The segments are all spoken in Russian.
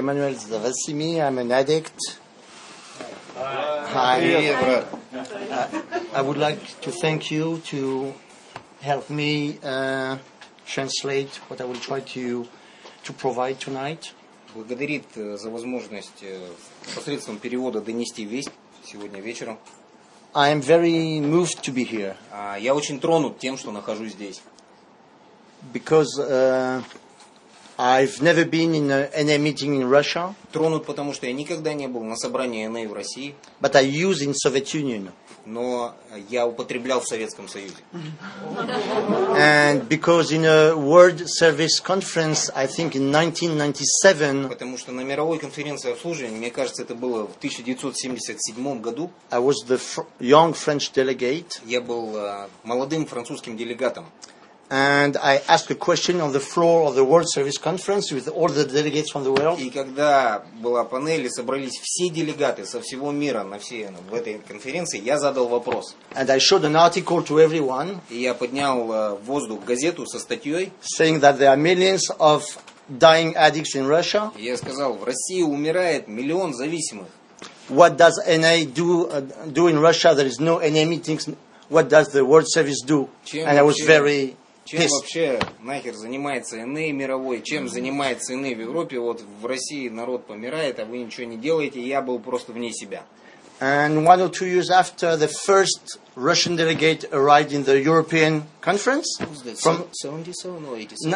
Emmanuel Zavasimi. I'm an addict. Hi. I would like to thank you to help me translate what I will try to provide tonight. Благодарит за возможность посредством перевода донести весть сегодня вечером. I am very moved to be here. Я очень тронут тем, что нахожусь здесь. Because I've never been in any meeting in Russia. Тронут, потому что я никогда не был на собрании НА в России. But I used in Soviet Union. Но я употреблял в Советском Союзе. And because in a World Service Conference, I think in 1997, потому что на мировой конференции обслуживания, мне кажется, это было в 1977 году. I was the young French delegate. Я был молодым французским делегатом. And I asked a question on the floor of the World Service Conference with all the delegates from the world. И когда была панель, собрались все делегаты со всего мира в этой конференции, я задал вопрос. And I showed an article to everyone. И я поднял в воздух газету со статьей, saying that there are millions of dying addicts in Russia. И я сказал, в России умирает 1 миллион зависимых. What does NA do in Russia? There is no NA meetings. What does the World Service do? And I was very Чем вообще нахер занимается НА мировой? Чем занимается НА в Европе? Вот в России народ помирает, а вы ничего не делаете. И я был просто вне себя. And 1 or 2 years after the first Russian delegate arrived in the European conference, from 77 or 87?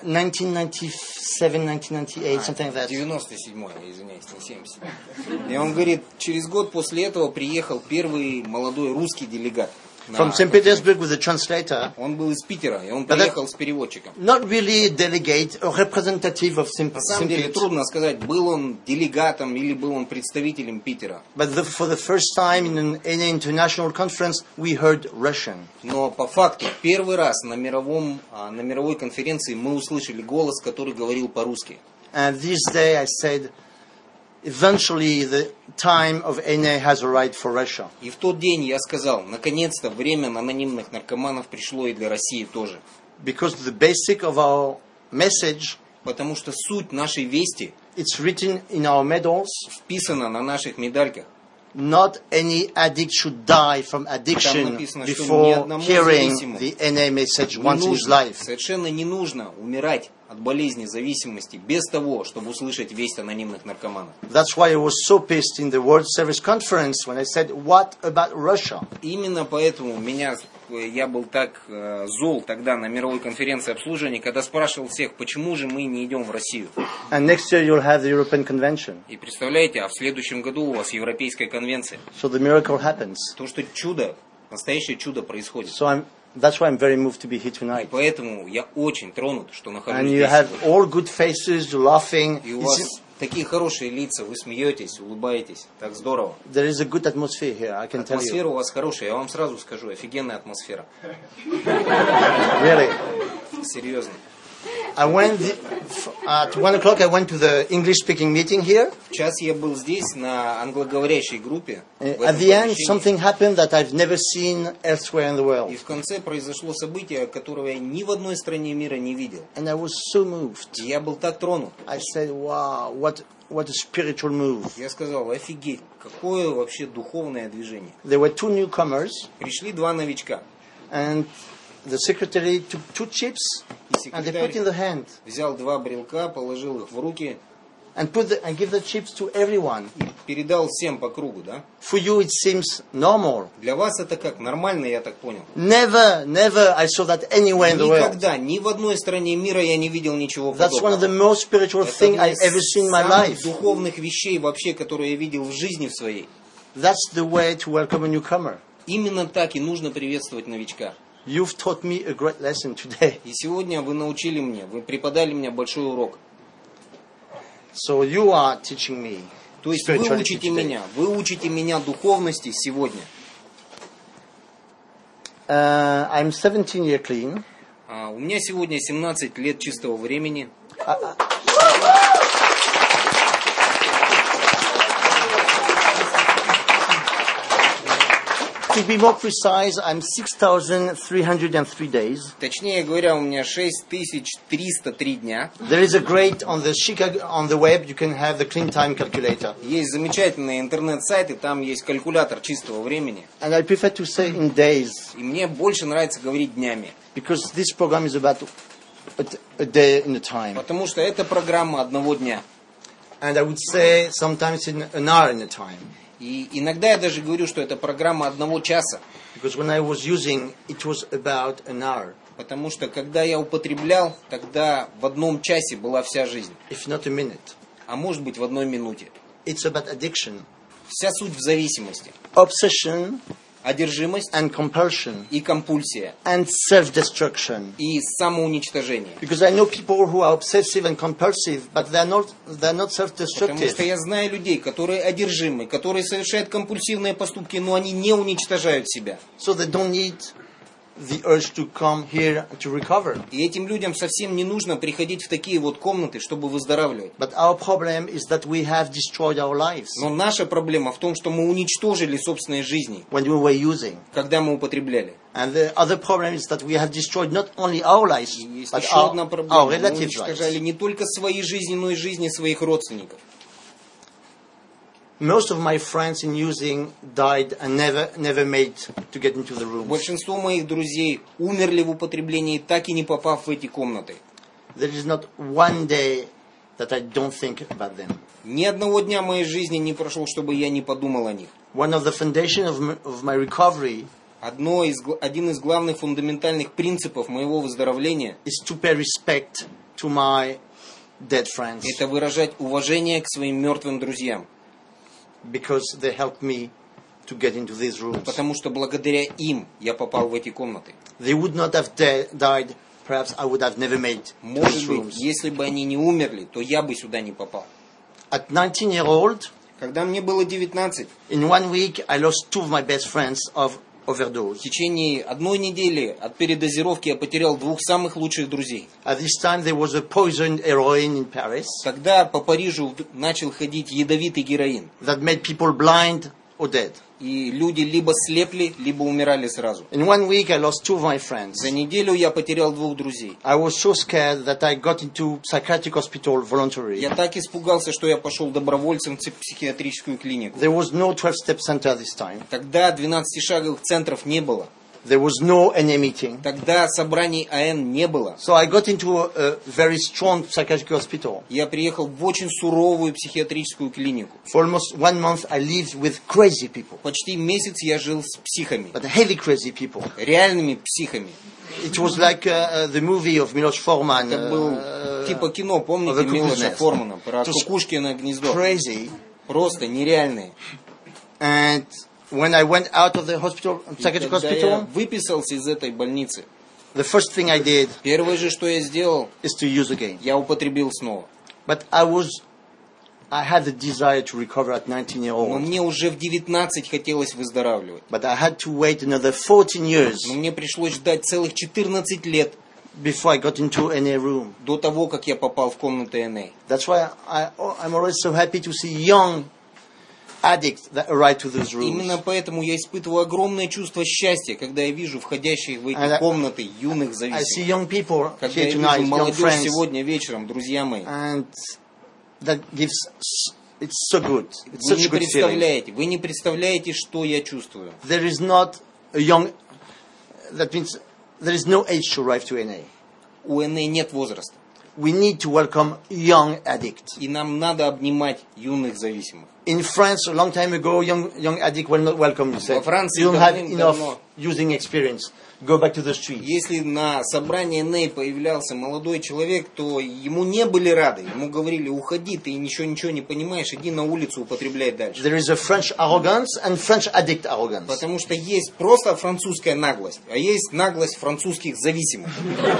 1997, 1998, something like that. 97-й, извиняюсь, не 77. И он говорит, через год после этого приехал первый молодой русский делегат. From St. Petersburg with a translator. Он был из Питера, и он приехал с переводчиком. Not really a delegate, a representative of St. На самом деле трудно сказать, был он делегатом или был он представителем Питера. But for the first time in an international conference, we heard Russian. Но по факту первый раз на мировой конференции мы услышали голос, который говорил по-русски. And this day I said, eventually the time of NA has arrived for Russia. И в тот день я сказал, наконец-то время анонимных наркоманов пришло и для России тоже. Because the basic of our message, потому что суть нашей вести, it's written in our medals, вписана на наших медальках. Not any addict should die from addiction before hearing the NA message once in his life. Совершенно не нужно умирать от болезни зависимости без того, чтобы услышать весть анонимных наркоманов. That's why I was so pissed in the World Service Conference when I said, "What about Russia?" Именно поэтому я был так зол тогда на мировой конференции обслуживания, когда спрашивал всех, почему же мы не идем в Россию. And next year you'll have the European Convention. И представляете, а в следующем году у вас Европейская конвенция. So the miracle happens. То, что чудо, настоящее чудо происходит. So that's why I'm very moved to be here tonight. И поэтому я очень тронут, что нахожусь здесь. And you have all good faces, you're laughing. И у вас такие хорошие лица, вы смеетесь, улыбаетесь, так здорово. There is a good atmosphere here, I can tell you. Атмосфера у вас хорошая, я вам сразу скажу, офигенная атмосфера. Really? Серьезно. At 1 o'clock I went to the English-speaking meeting here. В час я был здесь на англоговорящей группе. At the end, something happened that I've never seen elsewhere in the world. И в конце произошло событие, которого я ни в одной стране мира не видел. And I was so moved. И я был так тронут. I said, wow, what a spiritual move. Я сказал, офигеть, какое вообще духовное движение. There were 2 newcomers. Пришли 2 новичка. And the secretary took 2 chips and they put in the hand. Взял 2 брелка, положил их в руки. And give the chips to everyone. И передал всем по кругу, да? For you it seems normal. Для вас это как нормально, я так понял. Never I saw that anywhere in the world. Никогда, ни в одной стране мира я не видел ничего подобного. That's one of the most spiritual things I've ever seen in my life. Духовных вещей вообще, которые я видел в жизни в своей. That's the way to welcome a newcomer. Именно так и нужно приветствовать новичка. You've taught me a great lesson today. И сегодня вы научили мне, вы преподали мне большой урок. So you are teaching me. То есть вы учите меня духовности сегодня. I'm 17 years clean. У меня сегодня 17 лет чистого времени. To be more precise, I'm 6,303 days. Точнее говоря, у меня 6303 дня. There is a great on the web. You can have the clean time calculator. Есть замечательный интернет-сайт, и там есть калькулятор чистого времени. And I prefer to say in days И мне больше нравится говорить днями. because this program is about a day in a time. Потому что это программа одного дня. And I would say sometimes in an hour in a time. И иногда я даже говорю, что это программа одного часа. Because when I was using, it was about an hour, Потому что когда я употреблял, тогда в одном часе была вся жизнь. if not a minute. А может быть в одной минуте. It's about addiction, Вся суть в зависимости. obsession, Одержимость and compulsion, и компульсия. and self-destruction. И самоуничтожение. Because I know people who are obsessive and compulsive, but they're not Потому что self-destructive. я знаю людей, которые одержимы, которые совершают компульсивные поступки, но они не уничтожают себя. So they don't need the urge to come here to recover. И этим людям совсем не нужно приходить в такие вот комнаты, чтобы выздоравливать. But our problem is that we have destroyed our lives Но наша проблема в том, что мы уничтожили собственные жизни, when we were using. когда мы употребляли. And the other problem is that we have destroyed not only our lives, И есть but еще одна our проблема. Мы relatives' уничтожали lives. не только свои жизни, но и жизни своих родственников. Most of my friends in using died and never made to get into the rooms. Большинство моих друзей умерли в употреблении, так и не попав в эти комнаты. There is not one day that I don't think about them. Ни одного дня моей жизни не прошло, чтобы я не подумал о них. One of the foundations of my recovery Один из главных фундаментальных принципов моего выздоровления is to pay respect to my dead friends – это выражать уважение к своим мертвым друзьям. because they helped me to get into these rooms. Потому что благодаря им я попал в эти комнаты. They would not have died, perhaps I would have never made these Может быть, rooms. если бы они не умерли, то я бы сюда не попал. At 19-year-old, Когда мне было 19, in 1 week, I lost 2 of my best friends of в overdose. течение одной недели от передозировки я потерял 2 самых лучших друзей. At this time, there was a poisoned heroin in Paris Тогда по Парижу начал ходить ядовитый героин. that made people blind or dead. И люди либо слепли, либо умирали сразу. In 1 week, I lost 2 of my friends. За неделю я потерял 2 друзей. I was so scared that I got into psychiatric hospital voluntarily. Я так испугался, что я пошел добровольцем в психиатрическую клинику. There was no 12-step center this time. Тогда 12-шаговых центров не было. There was no NA meeting. Тогда собраний АН не было. So I got into a very strong psychiatric hospital. Я приехал в очень суровую психиатрическую клинику. For almost 1 month, I lived with crazy people, Почти месяц я жил с психами. but heavy crazy people. Реальными психами. It was like the movie of Milos Forman. Это был типа кино, помните, The Cuckoo's Милоша Nest. Формана, про It was кукушкино гнездо. crazy. Просто нереальные. And when I went out of the hospital, И psychiatric когда я hospital, выписался из этой больницы, the first thing I did первое же, что я сделал, is to use again. я употребил снова. But I had the desire to recover at Но 19-year-old. мне уже в 19 хотелось выздоравливать. But I had to wait another 14 years Но мне пришлось ждать целых 14 лет before I got into NA room. до того, как я попал в комнаты НА. That's why I'm always so happy to see young addicts that arrive to those rooms. Именно поэтому я испытываю огромное чувство счастья, когда я вижу входящих в эти комнаты юных I see зависимых. young people Когда here я tonight, вижу young молодежь friends, сегодня вечером, друзья мои. and that gives, it's so good. It's such a good feeling. Вы не представляете, что я чувствую. There is not a young, that means there is no age to arrive to NA. У НА нет возраста. We need to welcome young addicts. И нам надо обнимать юных зависимых. In France, a long time ago, young addict were not welcome. You said, Во Франции you don't have давным-давно. enough using experience. Go back to the street. Если на собрании НА появлялся молодой человек, то ему не были рады. Ему говорили: уходи, ты ничего не понимаешь, иди на улицу, употребляй дальше. There is a French arrogance and French addict arrogance. Потому что есть просто французская наглость, а есть наглость французских зависимых.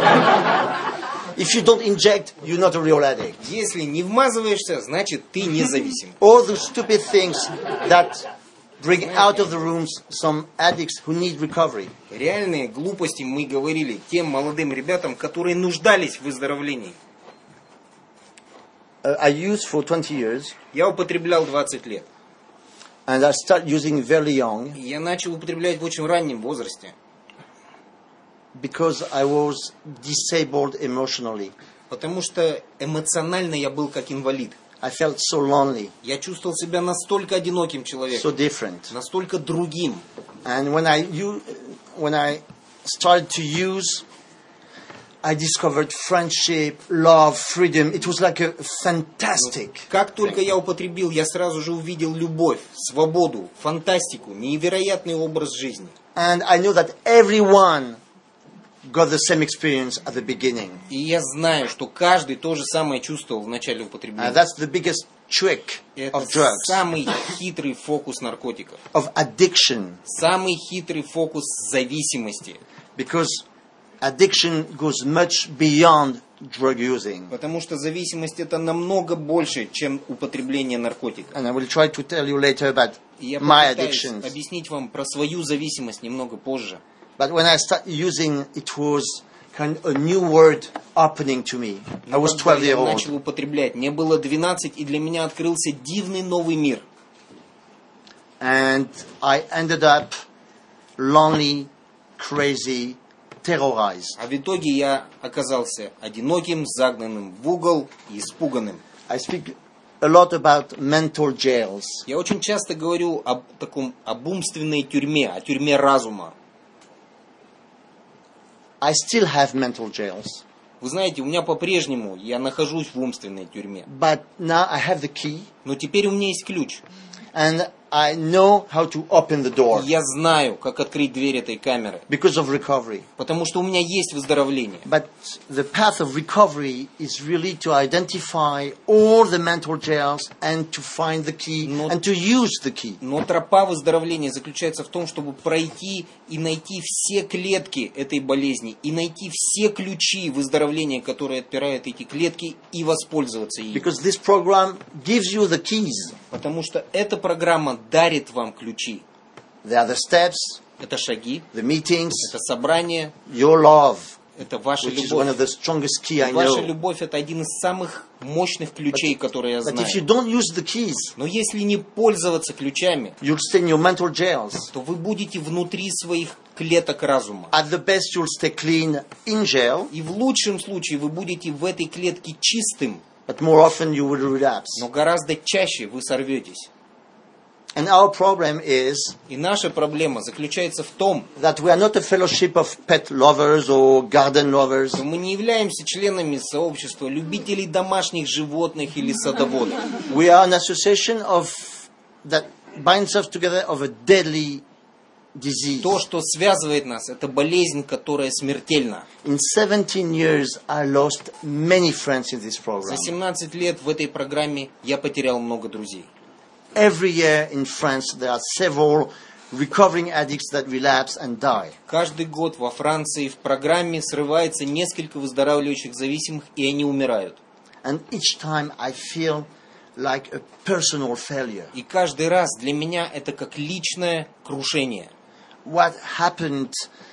If you don't inject, you're not a real addict. Если не вмазываешься, значит ты независим. All the stupid things that bring out of the rooms some addicts who need recovery. Реальные глупости мы говорили тем молодым ребятам, которые нуждались в выздоровлении. I used for 20 years, Я употреблял 20 лет. And I started using very young Я начал употреблять в очень раннем возрасте, because I was disabled emotionally. потому что эмоционально я был как инвалид. I felt so lonely, Я чувствовал себя настолько одиноким so человеком, different. настолько другим. And when I started to use, I discovered friendship, love, freedom. It was like a fantastic. Как только я употребил, я сразу же увидел любовь, свободу, фантастику, невероятный образ жизни. And I knew that everyone got the same experience at the beginning. И я знаю, что каждый то же самое чувствовал в начале And употребления. that's the biggest trick Это of drugs, самый хитрый фокус наркотиков. of addiction. Самый хитрый фокус зависимости. Because addiction goes much beyond drug using. Потому что зависимость это намного больше, чем употребление наркотиков. And I will try to tell you later about И я my попытаюсь addictions. объяснить вам про свою зависимость немного позже. But when I started using, it was kind of a new world opening to me. I Но was когда 12 я years old. начал употреблять, мне было 12, и для меня открылся дивный новый мир. And I ended up lonely, crazy, terrorized. А в итоге я оказался одиноким, загнанным в угол и испуганным. I speak a lot about mental jails. Я очень часто говорю об умственной тюрьме, о тюрьме разума. I still have mental jails. Вы знаете, у меня по-прежнему, я нахожусь в умственной тюрьме. But now I have the key. Но теперь у меня есть ключ. And I know how to open the door. Я знаю, как открыть дверь этой камеры. Because of recovery. Потому что у меня есть выздоровление. But the path of recovery is really to identify all the mental jails and to find the key and to use the key. Но тропа выздоровления заключается в том, чтобы пройти и найти все клетки этой болезни, и найти все ключи выздоровления, которые отпирают эти клетки, и воспользоваться ими. Because this program gives you the keys. Потому что эта программа дарит вам ключи. They are the steps, Это шаги, the meetings, это собрание, your love, это ваша which is one любовь. of the strongest key I Ваша know. любовь это один из самых мощных ключей, которые я But знаю. if you don't use the keys, Но если не пользоваться ключами, you'll stay in your mental jails. то вы будете внутри своих клеток разума. At the best, you'll stay clean in jail, И в лучшем случае вы будете в этой клетке чистым, but more often you will relapse. но гораздо чаще вы сорветесь. And our problem is И наша проблема заключается в том, that we are not a fellowship of pet lovers or garden lovers. что мы не являемся членами сообщества любителей домашних животных или садоводов. We are an association that binds us together of a deadly disease. То, что связывает нас, это болезнь, которая смертельна. In 17 years, I lost many friends in this За program. 17 лет в этой программе я потерял много друзей. Every year in France, there are several recovering addicts that relapse and die. Каждый год во Франции в программе срывается несколько выздоравливающих зависимых, и они умирают. And each time I feel like a personal failure. И каждый раз для меня это как личное крушение. What happened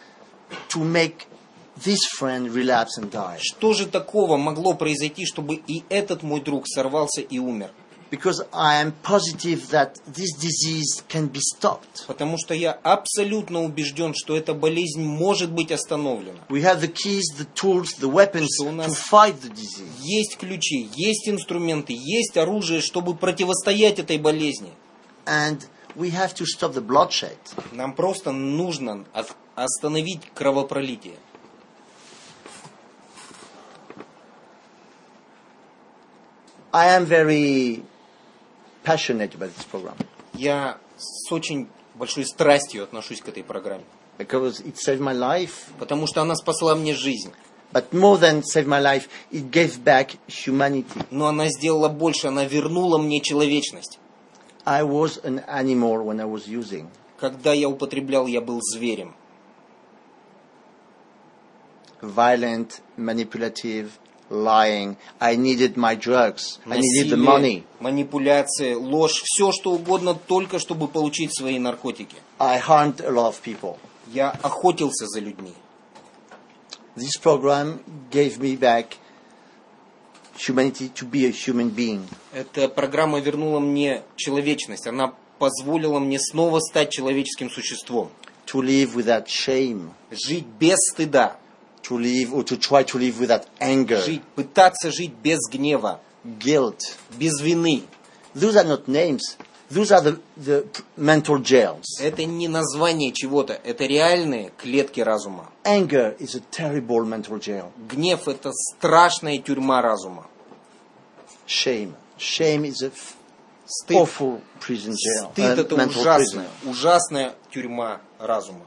to make this friend relapse and die? Что же такого могло произойти, чтобы и этот мой друг сорвался и умер? Because I am positive that this disease can be stopped. Потому что я абсолютно убежден, что эта болезнь может быть остановлена. We have the keys, the tools, the weapons Что у нас to fight the disease. Есть ключи, есть инструменты, есть оружие, чтобы противостоять этой болезни. And we have to stop the bloodshed. Нам просто нужно остановить кровопролитие. I am very passionate about this program Я с очень большой страстью отношусь к этой программе. because it saved my life. Потому что она спасла мне жизнь. But more than save my life, it gave back humanity. Но она сделала больше, она вернула мне человечность. I was an animal when I was using. Когда я употреблял, я был зверем. Violent, manipulative, lying. I needed my drugs. I needed the Насилие, money. манипуляции, ложь, все что угодно, только чтобы получить свои наркотики. I harmed a lot of people. Я охотился за людьми. This program gave me back humanity to be a human being. Эта программа вернула мне человечность. Она позволило мне снова стать человеческим существом. to live without shame, Жить без стыда. to live or to try to live without anger, Пытаться жить без гнева, guilt. без вины. Those are not names. Those are the mental jails. Это не название чего-то, это реальные клетки разума. Anger is a terrible mental jail. Гнев — это страшная тюрьма разума. Shame is a Стыд, awful prison jail. стыд — это mental ужасная, prison. ужасная тюрьма разума.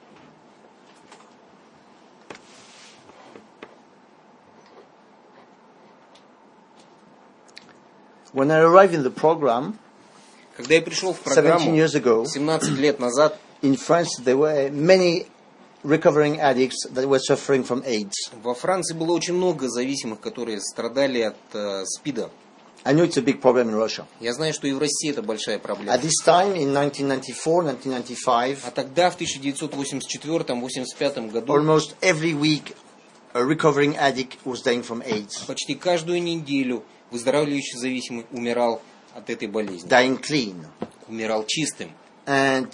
When I arrived in the program, Когда я пришел в 17 программу years ago, 17 лет назад, in France there were many recovering addicts that were suffering from AIDS. во Франции было очень много зависимых, которые страдали от СПИДа. I know it's a big problem in Russia. Я знаю, что и в России это большая проблема. At this time, in 1994, 1995, А тогда, в 1984-85 году, almost every week a recovering addict was dying from AIDS, почти каждую неделю выздоравливающий зависимый умирал от этой болезни. dying clean. Умирал чистым. And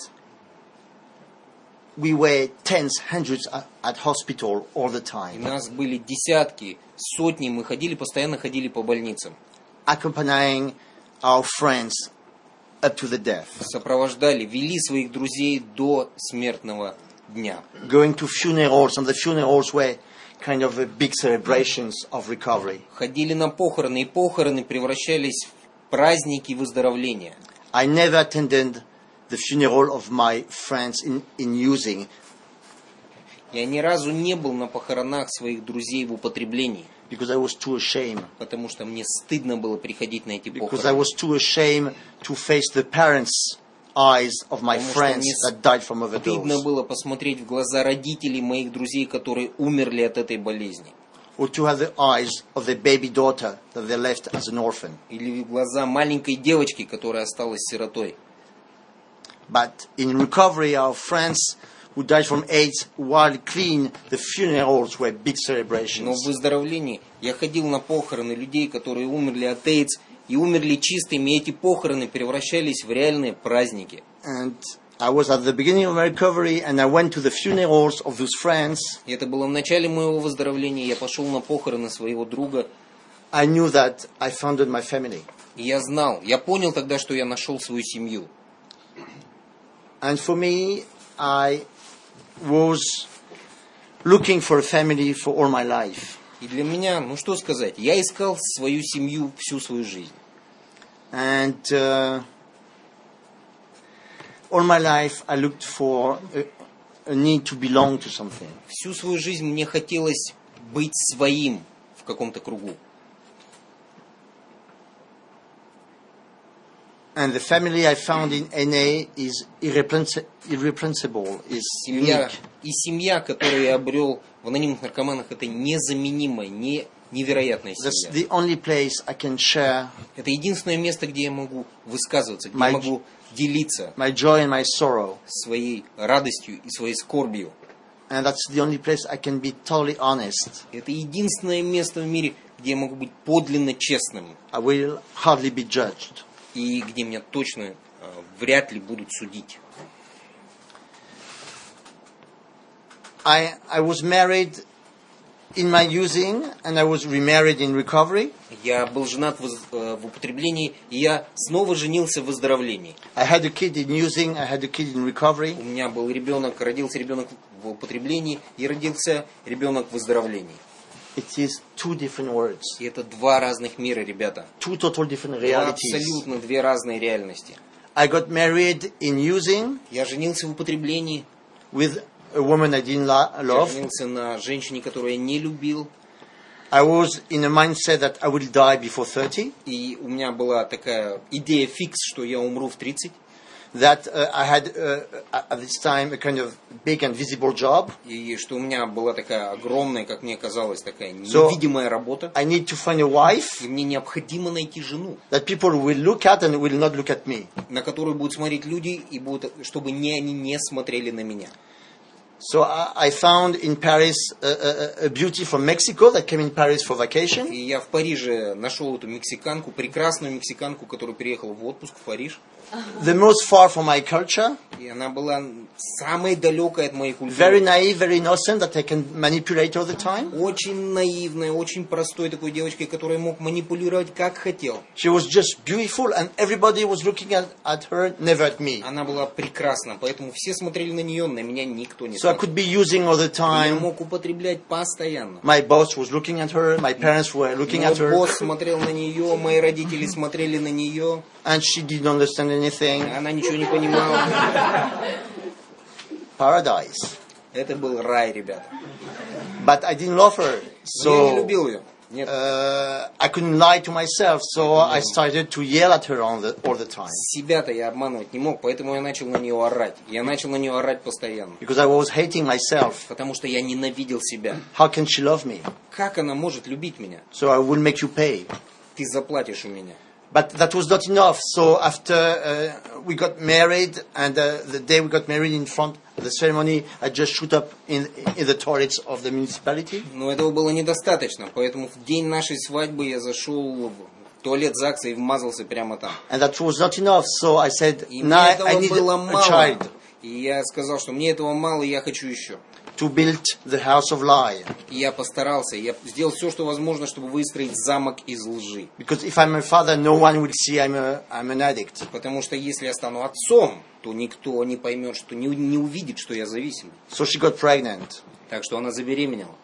we were tens, hundreds at hospital all the И time, нас были десятки, сотни, мы постоянно ходили по больницам. accompanying our friends up to the death, Сопровождали, вели своих друзей до смертного дня. going to funerals, and the funerals were kind of big celebrations of recovery. Ходили на похороны, и похороны превращались в праздники выздоровления. I never attended the funeral of my friends in using, Я ни разу не был на похоронах своих друзей в употреблении, because I was too ashamed. потому что мне стыдно было приходить на эти Because I похороны. was too ashamed to face the parents' eyes of my Потому что friends мне that died from Стыдно overdose. было посмотреть в глаза родителей моих друзей, которые умерли от этой болезни. Or to have the eyes of their baby daughter that they left as an orphan. Или в глаза маленькой девочки, которая осталась сиротой. But in recovery, our friends who died from AIDS, while clean, the funerals were big Но celebrations. в выздоровлении я ходил на похороны людей, которые умерли от AIDS, и умерли чистыми, и эти похороны превращались в реальные праздники. And I was at the beginning of my recovery, and I went to the funerals of those friends. И это было в начале моего выздоровления, я пошел на похороны своего друга, I knew that I founded my family. и я понял тогда, что я нашел свою семью. And for me, I was looking for a family for all my life. И для меня, что сказать, я искал свою семью всю свою жизнь. And all my life, I looked for a need to belong to something. Всю свою жизнь мне хотелось быть своим в каком-то кругу. And the family I found in NA is irreplaceable, is Семья, unique. и семья, которую я обрел в анонимных наркоманах, это незаменимая, невероятная That's семья. the only place I can share Это единственное место, где я могу высказываться, где My- я могу делиться my joy and my sorrow. своей радостью и своей скорбью. And that's the only place I can be totally honest. Это единственное место в мире, где я могу быть подлинно честным I will hardly be judged. и где меня точно вряд ли будут судить. I was married in my using, and I was remarried in recovery. Я был женат в употреблении, и я снова женился в выздоровлении. I had a kid in using, I had a kid in recovery. У меня был родился ребенок в употреблении и родился ребенок в выздоровлении. It is two different words, И это два разных мира, ребята. two total different Два realities. абсолютно две разные реальности. I got married in using Я женился в употреблении, with a woman I didn't я love. женился на женщине, которую я не любил, I was in a mindset that I will die before 30. и у меня была такая идея фикс, что я умру в 30, That I had at this time a kind of big and visible job. и что у меня была такая огромная, как мне казалось, такая So- невидимая работа, I need to find a wife и мне необходимо найти жену, that people will look at and will not look at me. на которую будут смотреть люди, и чтобы они не смотрели на меня. So I found in Paris a beauty from Mexico that came in Paris for vacation. И я в Париже нашел эту мексиканку, прекрасную мексиканку, которая приехала в отпуск в Париж. The most far from my culture. И она была самой далекой от моей культуры. Very naive, very innocent, that I can manipulate all the time. Очень наивной, очень простой такой девочкой, которой мог манипулировать как хотел. She was just beautiful and everybody was looking at her, never at me. Она была прекрасна, поэтому все смотрели на нее, на меня никто не So I смотрел. could be using all the Я time. мог употреблять постоянно. My boss was looking at her, my parents were looking at Мой her, босс смотрел на нее, мои родители смотрели на нее. and she didn't understand anything. Она ничего не понимала. Paradise. Это был рай, ребята. But I didn't love her. Но я не So любил ее. Нет. I couldn't lie to myself, so I started to yell at her all the time. Себя-то я обманывать не мог, поэтому я начал на нее орать. Я начал на нее орать постоянно. Because I was hating myself. Потому что я ненавидел себя. How can she love me? Как она может любить меня? So I will make you pay. Ты заплатишь у меня. But that was not enough. So after we got married, and the day we got married in front of the ceremony, I just shoot up in the toilets of the municipality. Но этого было недостаточно, поэтому в день нашей свадьбы я зашел в туалет ЗАГСа и вмазался прямо там. And that was not enough. So I said, И now мне I этого need было a мало. child И я сказал, что мне этого мало, и я хочу еще. to build the house of lie. И я постарался, я сделал все, что возможно, чтобы выстроить замок из лжи. Because if I'm a father, no one will see I'm an addict. Потому что если я стану отцом, то никто не поймет, что не увидит, что я зависимый. So she got pregnant. Так что она забеременела.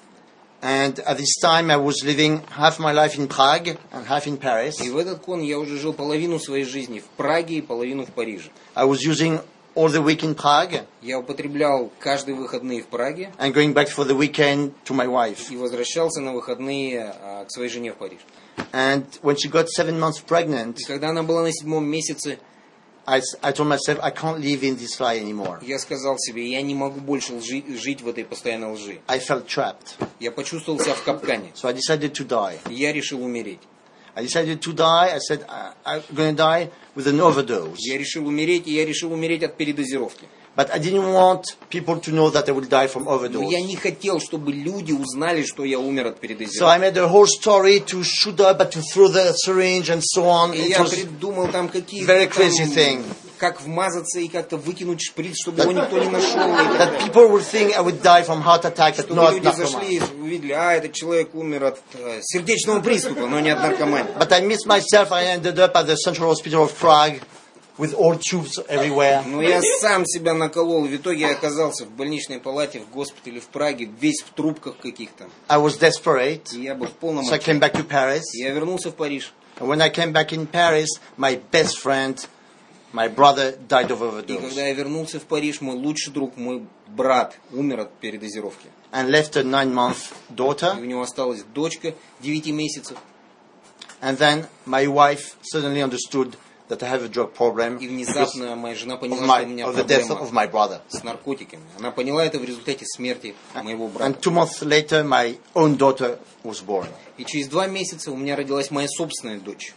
And at this time I was living half my life in Prague and half in Paris. И в этот кон я уже жил половину своей жизни в Праге и половину в Париже. I was using all the week in Prague Я употреблял каждые выходные в Праге and going back for the weekend to my wife. и возвращался на выходные к своей жене в Париж. And when she got 7 months pregnant, И когда она была на 7-м месяце, I told myself, I can't live in this lie anymore. я сказал себе, я не могу больше жить в этой постоянной лжи. I felt trapped. Я почувствовал себя в капкане. So I decided to die. И я решил умереть. I decided to die. I said, I'm going to die with an overdose. Я решил умереть, и я решил умереть от передозировки. But I didn't want people to know that I will die from Но overdose. я не хотел, чтобы люди узнали, что я умер от So I передозировки. made a whole story to shoot up, but to throw the syringe and so on. И It я was придумал там какие-то very crazy thing. как вмазаться и как-то выкинуть шприц, чтобы его никто не нашел. И так That далее. people would think I would die from heart attack, but Чтобы not люди зашли narcoman. и увидели, этот человек умер от сердечного приступа, но не от наркомании. But I missed myself. I ended up at the Central Hospital of Prague with all tubes everywhere. Но я сам себя наколол. В итоге я оказался в больничной палате, в госпитале в Праге, весь в трубках каких-то. I was desperate, И я был в полном so I came отчаянии. back to Paris. Я вернулся в Париж. And when I came back in Paris, my best friend, my brother, died of И overdose когда я вернулся в Париж, мой лучший друг, мой брат, умер от передозировки. and left a 9-month И daughter. у него осталась дочка 9 месяцев. And then my wife suddenly understood that I have a drug problem И because внезапно моя жена of, поняла, что у меня of the death проблема of my brother. с наркотиками. Она поняла это в результате смерти моего брата. And 2 months later, my own daughter was born. И через 2 месяца у меня родилась моя собственная дочь.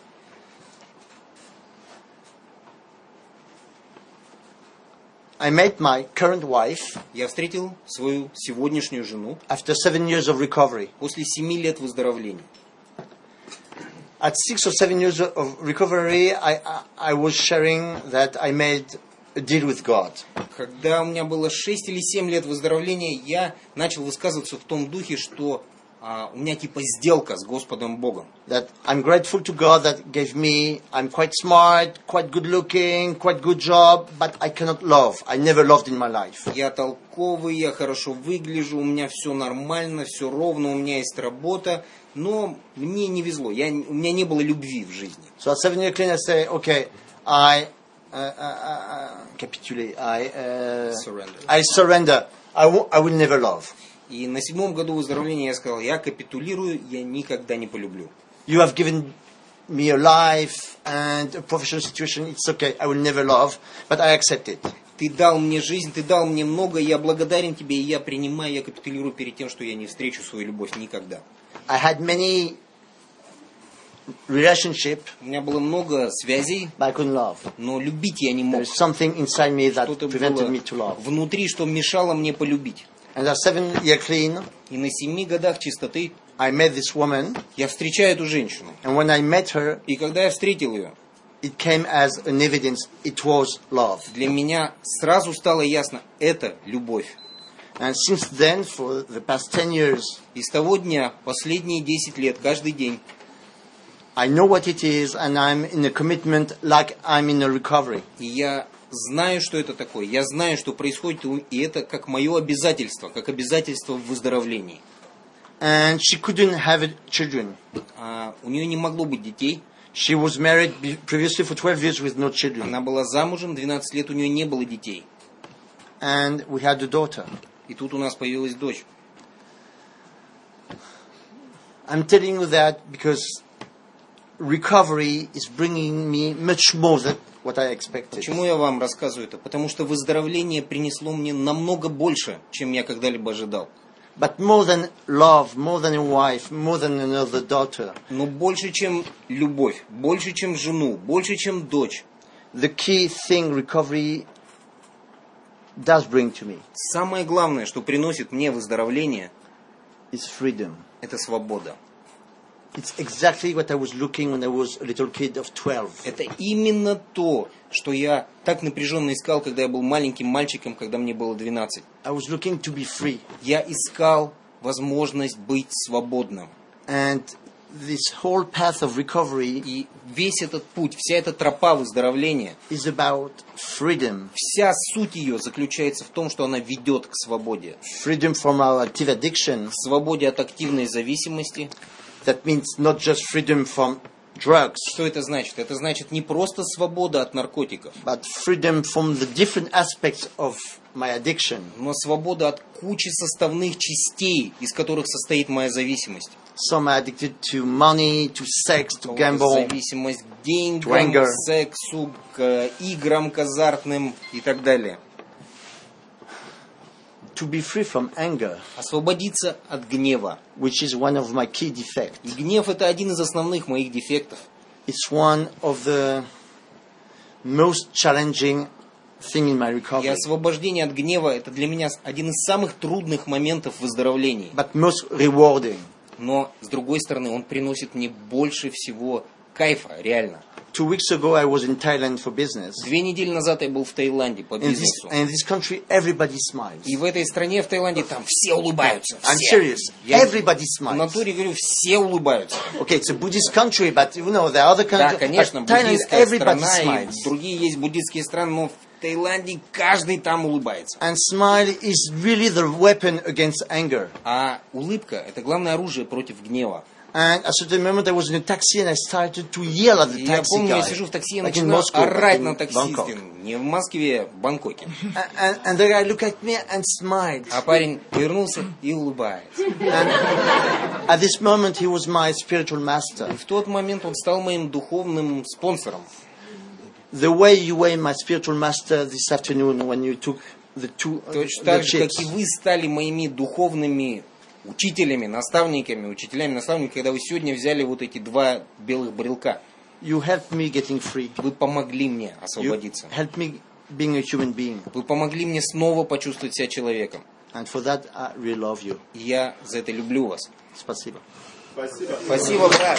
I met my current wife Я встретил свою сегодняшнюю жену after 7 years of recovery. после 7 лет выздоровления. At 6 or 7 years of recovery, I was sharing that I made a deal with God. Когда у меня было 6 или 7 лет выздоровления, я начал высказываться в том духе, что у меня типа сделка с Господом Богом. That I'm grateful to God that gave me, I'm quite smart, quite good looking, quite good job, but I cannot love. I never loved in my life. Я толковый, я хорошо выгляжу, у меня все нормально, все ровно, у меня есть работа, но мне не везло, у меня не было любви в жизни. So at 7 years clean, I say, okay, I capitulate, I surrender. I will never love. И на 7-м году выздоровления я сказал, я капитулирую, я никогда не полюблю. You have given me a life and a professional situation. It's okay. I will never love, but I accept it. Ты дал мне жизнь, ты дал мне много, я благодарен тебе, и я принимаю, я капитулирую перед тем, что я не встречу свою любовь никогда. I had many relationship, У меня было много связей, but I couldn't love. но любить я не мог. There's something inside me that Что-то prevented было me to love. внутри, что мешало мне полюбить. And at 7 years clean, И на 7 годах чистоты I met this woman, я встречаю эту женщину. and when I met her, И когда я встретил ее, it came as an evidence it was love. для меня сразу стало ясно, это любовь. And since then, for the past 10 years, И с того дня, последние 10 лет, каждый день, I know what it is, and I'm in a commitment like I'm in a recovery. и я знаю, что это такое. Я знаю, что происходит, и это как мое обязательство, как обязательство в выздоровлении. And she couldn't have children. У нее не могло быть детей. She was married previously for 12 years with no children. Она была замужем, 12 лет у нее не было детей. And we had a daughter. И тут у нас появилась дочь. I'm telling you that because recovery is bringing me much more than what I expected. Почему я вам рассказываю это? Потому что выздоровление принесло мне намного больше, чем я когда-либо ожидал. But more than love, more than a wife, more than another daughter, Но больше, чем любовь, больше, чем жену, больше, чем дочь. the key thing recovery does bring to me Самое главное, что приносит мне выздоровление, is freedom. это свобода. It's exactly what I was looking when I was a little kid of 12. Это именно то, что я так напряженно искал, когда я был маленьким мальчиком, когда мне было 12. I was looking to be free. Я искал возможность быть свободным. And this whole path of recovery И весь этот путь, вся эта тропа выздоровления, is about freedom. вся суть ее заключается в том, что она ведет к свободе. Freedom from our active addiction. К свободе от активной зависимости. That means not just freedom from drugs, Что это значит? Это значит не просто свобода от наркотиков, but freedom from the different aspects of my addiction. но свобода от кучи составных частей, из которых состоит моя зависимость. Some are addicted to money, to sex, to gamble, Зависимость к деньгам, to anger. к сексу, к играм, к азартным и так далее. to be free from anger, Освободиться от гнева. which is one of my key defects. И гнев — это один из основных моих дефектов. It's one of the most challenging thing in my И recovery, освобождение от гнева — это для меня один из самых трудных моментов в выздоровлении. but most rewarding. Но, с другой стороны, он приносит мне больше всего кайфа, реально. 2 weeks ago, I was in Thailand for business. 2 недели назад я был в Таиланде по In бизнесу. this country, everybody smiles. И в этой стране, в Таиланде, там все улыбаются. I'm Все. serious. Я Everybody в smiles. натуре говорю, все улыбаются. Okay, it's a Buddhist country, but you know there are other Да, countries. конечно, But Thailand, буддийская everybody страна, и smiles. другие есть буддийские страны, но в Таиланде каждый там улыбается. And smile is really the weapon against anger. А улыбка — это главное оружие против гнева. And at a certain moment, I was in a taxi and I started to yell at the И я taxi помню, guy. я сижу в такси и Like in начинаю Moscow, орать in на Bangkok. таксиста. Не в Москве, в Бангкоке. And the guy looked at me and smiled. А парень повернулся и улыбается. And at this moment, he was my spiritual master. И в тот момент он стал моим духовным спонсором. The way you were my spiritual master this afternoon when you took the Точно the так же, как chips. и вы стали моими духовными учителями, наставниками, наставниками, когда вы сегодня взяли вот эти 2 белых брелка. You helped me getting free. Вы помогли мне You освободиться. helped me being a human being. Вы помогли мне снова почувствовать себя человеком. And for that, I really love you. И я за это люблю вас. Спасибо. Спасибо, брат.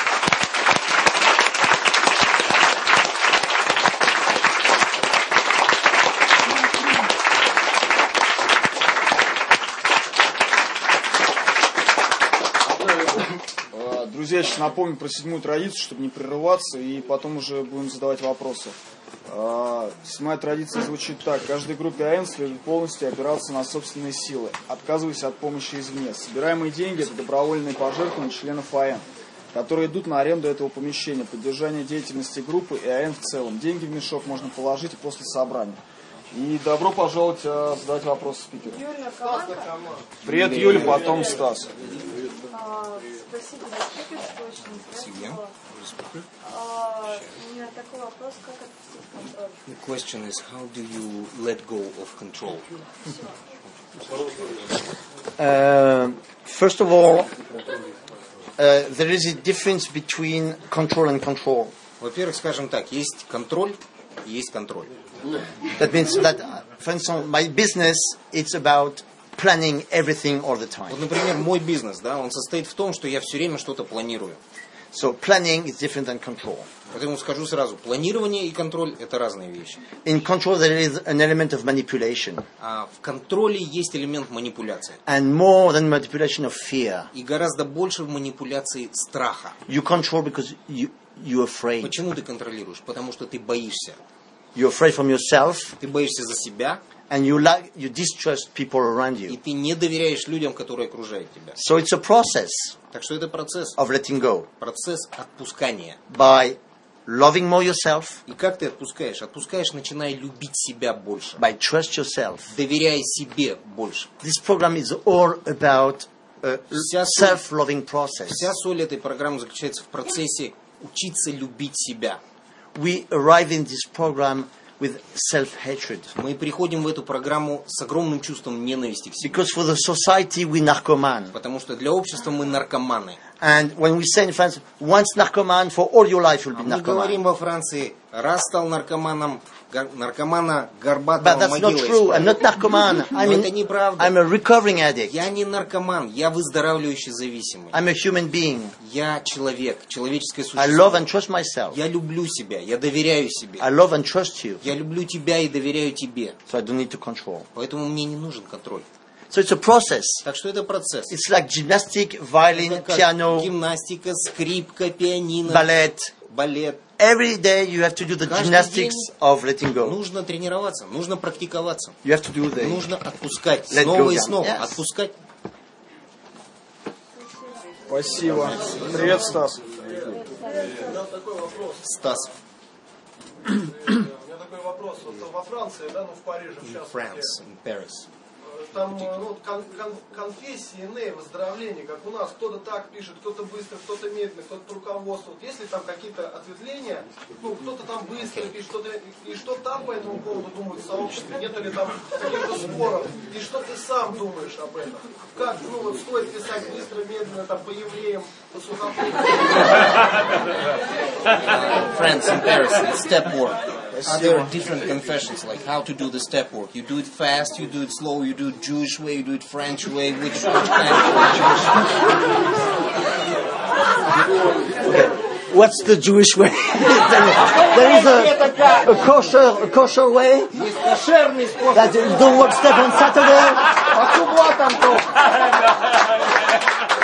Друзья, я сейчас напомню про 7-ю традицию, чтобы не прерываться, и потом уже будем задавать вопросы. 7-я традиция звучит так. Каждой группе АН следует полностью опираться на собственные силы, отказываясь от помощи извне. Собираемые деньги – это добровольные пожертвования членов АН, которые идут на аренду этого помещения, поддержание деятельности группы и АН в целом. Деньги в мешок можно положить после собрания. И добро пожаловать задавать вопросы спикеру. Юля Кованко. Привет, Юля, потом Стас. Спасибо за спикерство, очень интересно. У меня такой вопрос, как отпустить контроль? The question is, how do you let go of control? First of all, there is a difference between control and control. Во-первых, скажем так, есть контроль и есть контроль. That means that, for instance, my business, it's about planning everything all the time. Вот, например, мой бизнес, да, он состоит в том, что я все время что-то планирую. So planning is different than control. Поэтому скажу сразу, планирование и контроль – это разные вещи. In control, there is an element of manipulation. А в контроле есть элемент манипуляции. And more than manipulation of fear. И гораздо больше в манипуляции страха. You control because you're afraid. Почему ты контролируешь? Потому что ты боишься. You're afraid from yourself, Ты боишься за себя, and you distrust people around и you. ты не доверяешь людям, которые окружают тебя. So it's a process Так что это процесс. of letting go. Процесс отпускания. By loving more yourself, И как ты отпускаешь? Отпускаешь, начиная любить себя больше. by trust yourself. Доверяя себе больше. This program is all about a Вся self-loving process. Вся соль этой программы заключается в процессе учиться любить себя. We arrive in this program with self-hatred. Мы приходим в эту программу с огромным чувством ненависти к себе. Because for the society, we narcoman. Потому что для общества мы наркоманы. And when we say in France, once narcoman, for all your life you'll be Мы говорим narcoman. во Франции, раз стал наркоманом, наркомана But горбатого that's not могила true. I'm искать. not narcoman. Но это неправда. I'm a recovering addict. Я не наркоман, я выздоравливающий зависимый. I'm a human being. Я человек, человеческое I love существо. and trust myself. Я люблю себя, я доверяю себе. I love and trust you. Я люблю тебя и доверяю тебе. So I don't need to control. Поэтому мне не нужен контроль. So it's a process. Так что это процесс. It's like gymnastic, violin, Это как piano, гимнастика, скрипка, пианино, ballet. балет. Every day you have to do the Каждый gymnastics день of letting go. Нужно тренироваться, нужно практиковаться. You have to do the... Нужно отпускать Let снова go и down. снова. Yes. Отпускать. Спасибо. Привет, Стас. Стас. У меня такой вопрос. Вот во Франции, да, ну в Париже в частности, France, in Paris. там ну, конфессии иные, выздоровления, как у нас. Кто-то так пишет, кто-то быстро, кто-то медленно, кто-то по руководству. Вот есть ли там какие-то ответвления, ну, кто-то там быстро пишет, кто-то, и что там по этому поводу думают в сообществе? Нет ли там каких-то споров? И что ты сам думаешь об этом? Как, ну, вот стоит писать быстро, медленно, там, по евреям, по сухопутным? France in Paris, it's step work. Are there different confessions, like how to do the step work? You do it fast, you do it slow, you do it Jewish way, you do it French way, which kind of Jewish? Okay. What's the Jewish way? There is a kosher way that you don't work step on Saturday.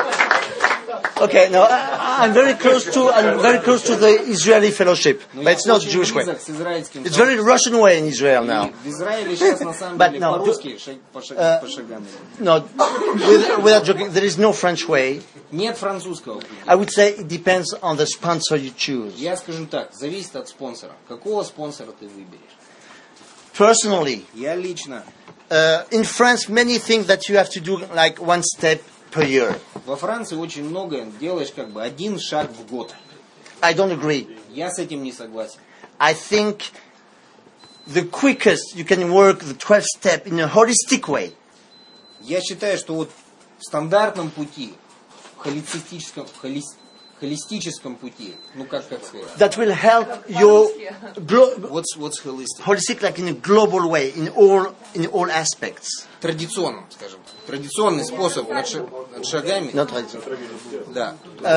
Okay, no, I'm very close to the Israeli fellowship, but it's not Jewish way. It's very Russian way in Israel now. В Израиле сейчас на самом But деле no, по-русски по шагам. No, without joking, there is no French way. Нет французского. I would say it depends on the sponsor you choose. Я скажу так, зависит от спонсора. Какого спонсора ты выберешь? Personally, Я лично. in France, many think that you have to do like one step per year. Во Франции очень много делаешь как бы один шаг в год. I don't agree. Я с этим не согласен. I think the quickest you can work the 12 step in a holistic way. Я считаю, что вот в стандартном пути, в холистическом пути, ну как сказать? That will help your What's holistic? holistic, like in a global way, in all aspects. Традиционным, скажем. Традиционный способ над шагами. Not right. Да.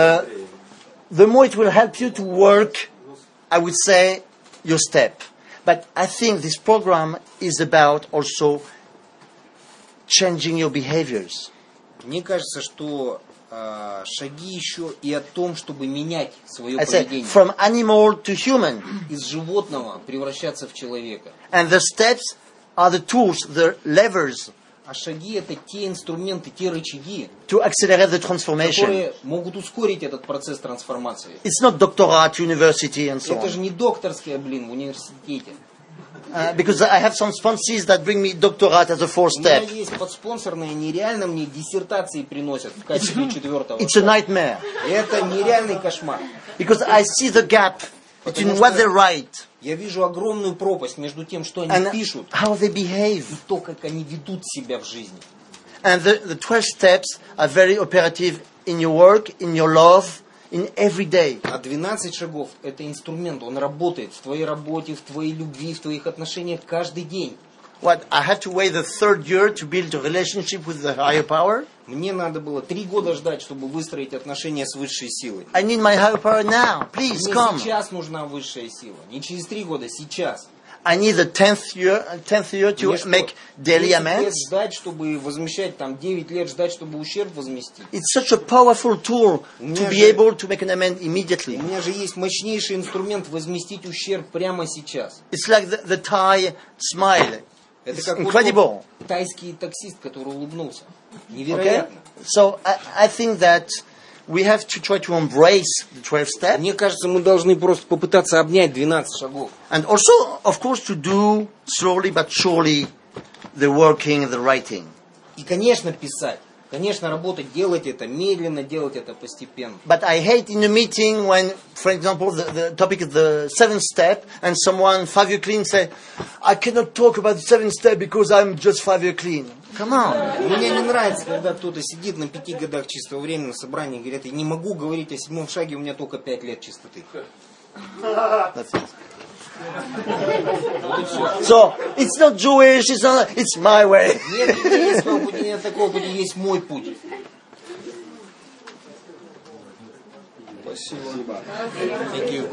The more it will help you to work, I would say, your step. But I think this program is about also changing your behaviors. Мне кажется, что шаги еще и о том, чтобы менять свое I say, поведение. from animal to human. Из животного превращаться в человека. And the steps are the tools, the levers А шаги это те инструменты, те рычаги, to accelerate the transformation. которые могут ускорить этот процесс трансформации. It's not doctorate, university, and so Это же on. не докторская, в университете. Because I have some sponsors that bring me doctorate as a fourth У меня step. есть подспонсорные, нереально мне диссертации приносят в качестве четвертого. It's a nightmare. И это нереальный кошмар. Because I see the gap between what they write Я вижу огромную пропасть между тем, что они and пишут, how they behave. и то, как они ведут себя в жизни. And the 12 steps are very operative in your work, in your love, in every day. А 12 шагов – это инструмент, он работает в твоей работе, в твоей любви, в твоих отношениях каждый день. What, I had to wait the third year to build a relationship with the higher power? Мне надо было 3 года ждать, чтобы выстроить отношения с высшей силой. I need my higher power now. Please Мне come. сейчас нужна высшая сила. Не через 3 года, сейчас. I need the 10th year to Мне что, make daily 10 лет amends. ждать, чтобы возмещать, там 9 лет ждать, чтобы ущерб возместить. It's such a powerful tool to be able to make an amend У immediately. меня же есть мощнейший инструмент возместить ущерб прямо сейчас. It's like the Thai smile. Это It's как incredible. вот тайский таксист, который улыбнулся. Okay? Невероятно. So I think that we have to try to embrace the 12 step. Мне кажется, мы должны просто попытаться обнять 12 шагов. And also, of course, to do slowly but surely the working, the writing. И, конечно, писать. Конечно, работать, делать это медленно, делать это постепенно. But I hate in a meeting when, for example, the topic is the 7th step, and someone 5 year clean say, I cannot talk about the 7th step because I'm just 5 year clean. Come on. Мне не нравится, когда кто-то сидит на 5 годах чистого времени на собрании и говорит, я не могу говорить о 7-м шаге, у меня только 5 лет чистоты. That's it. So, it's not Jewish, it's my way. Нет еврейского пути, нет такого пути, есть мой путь. Спасибо. Thank you.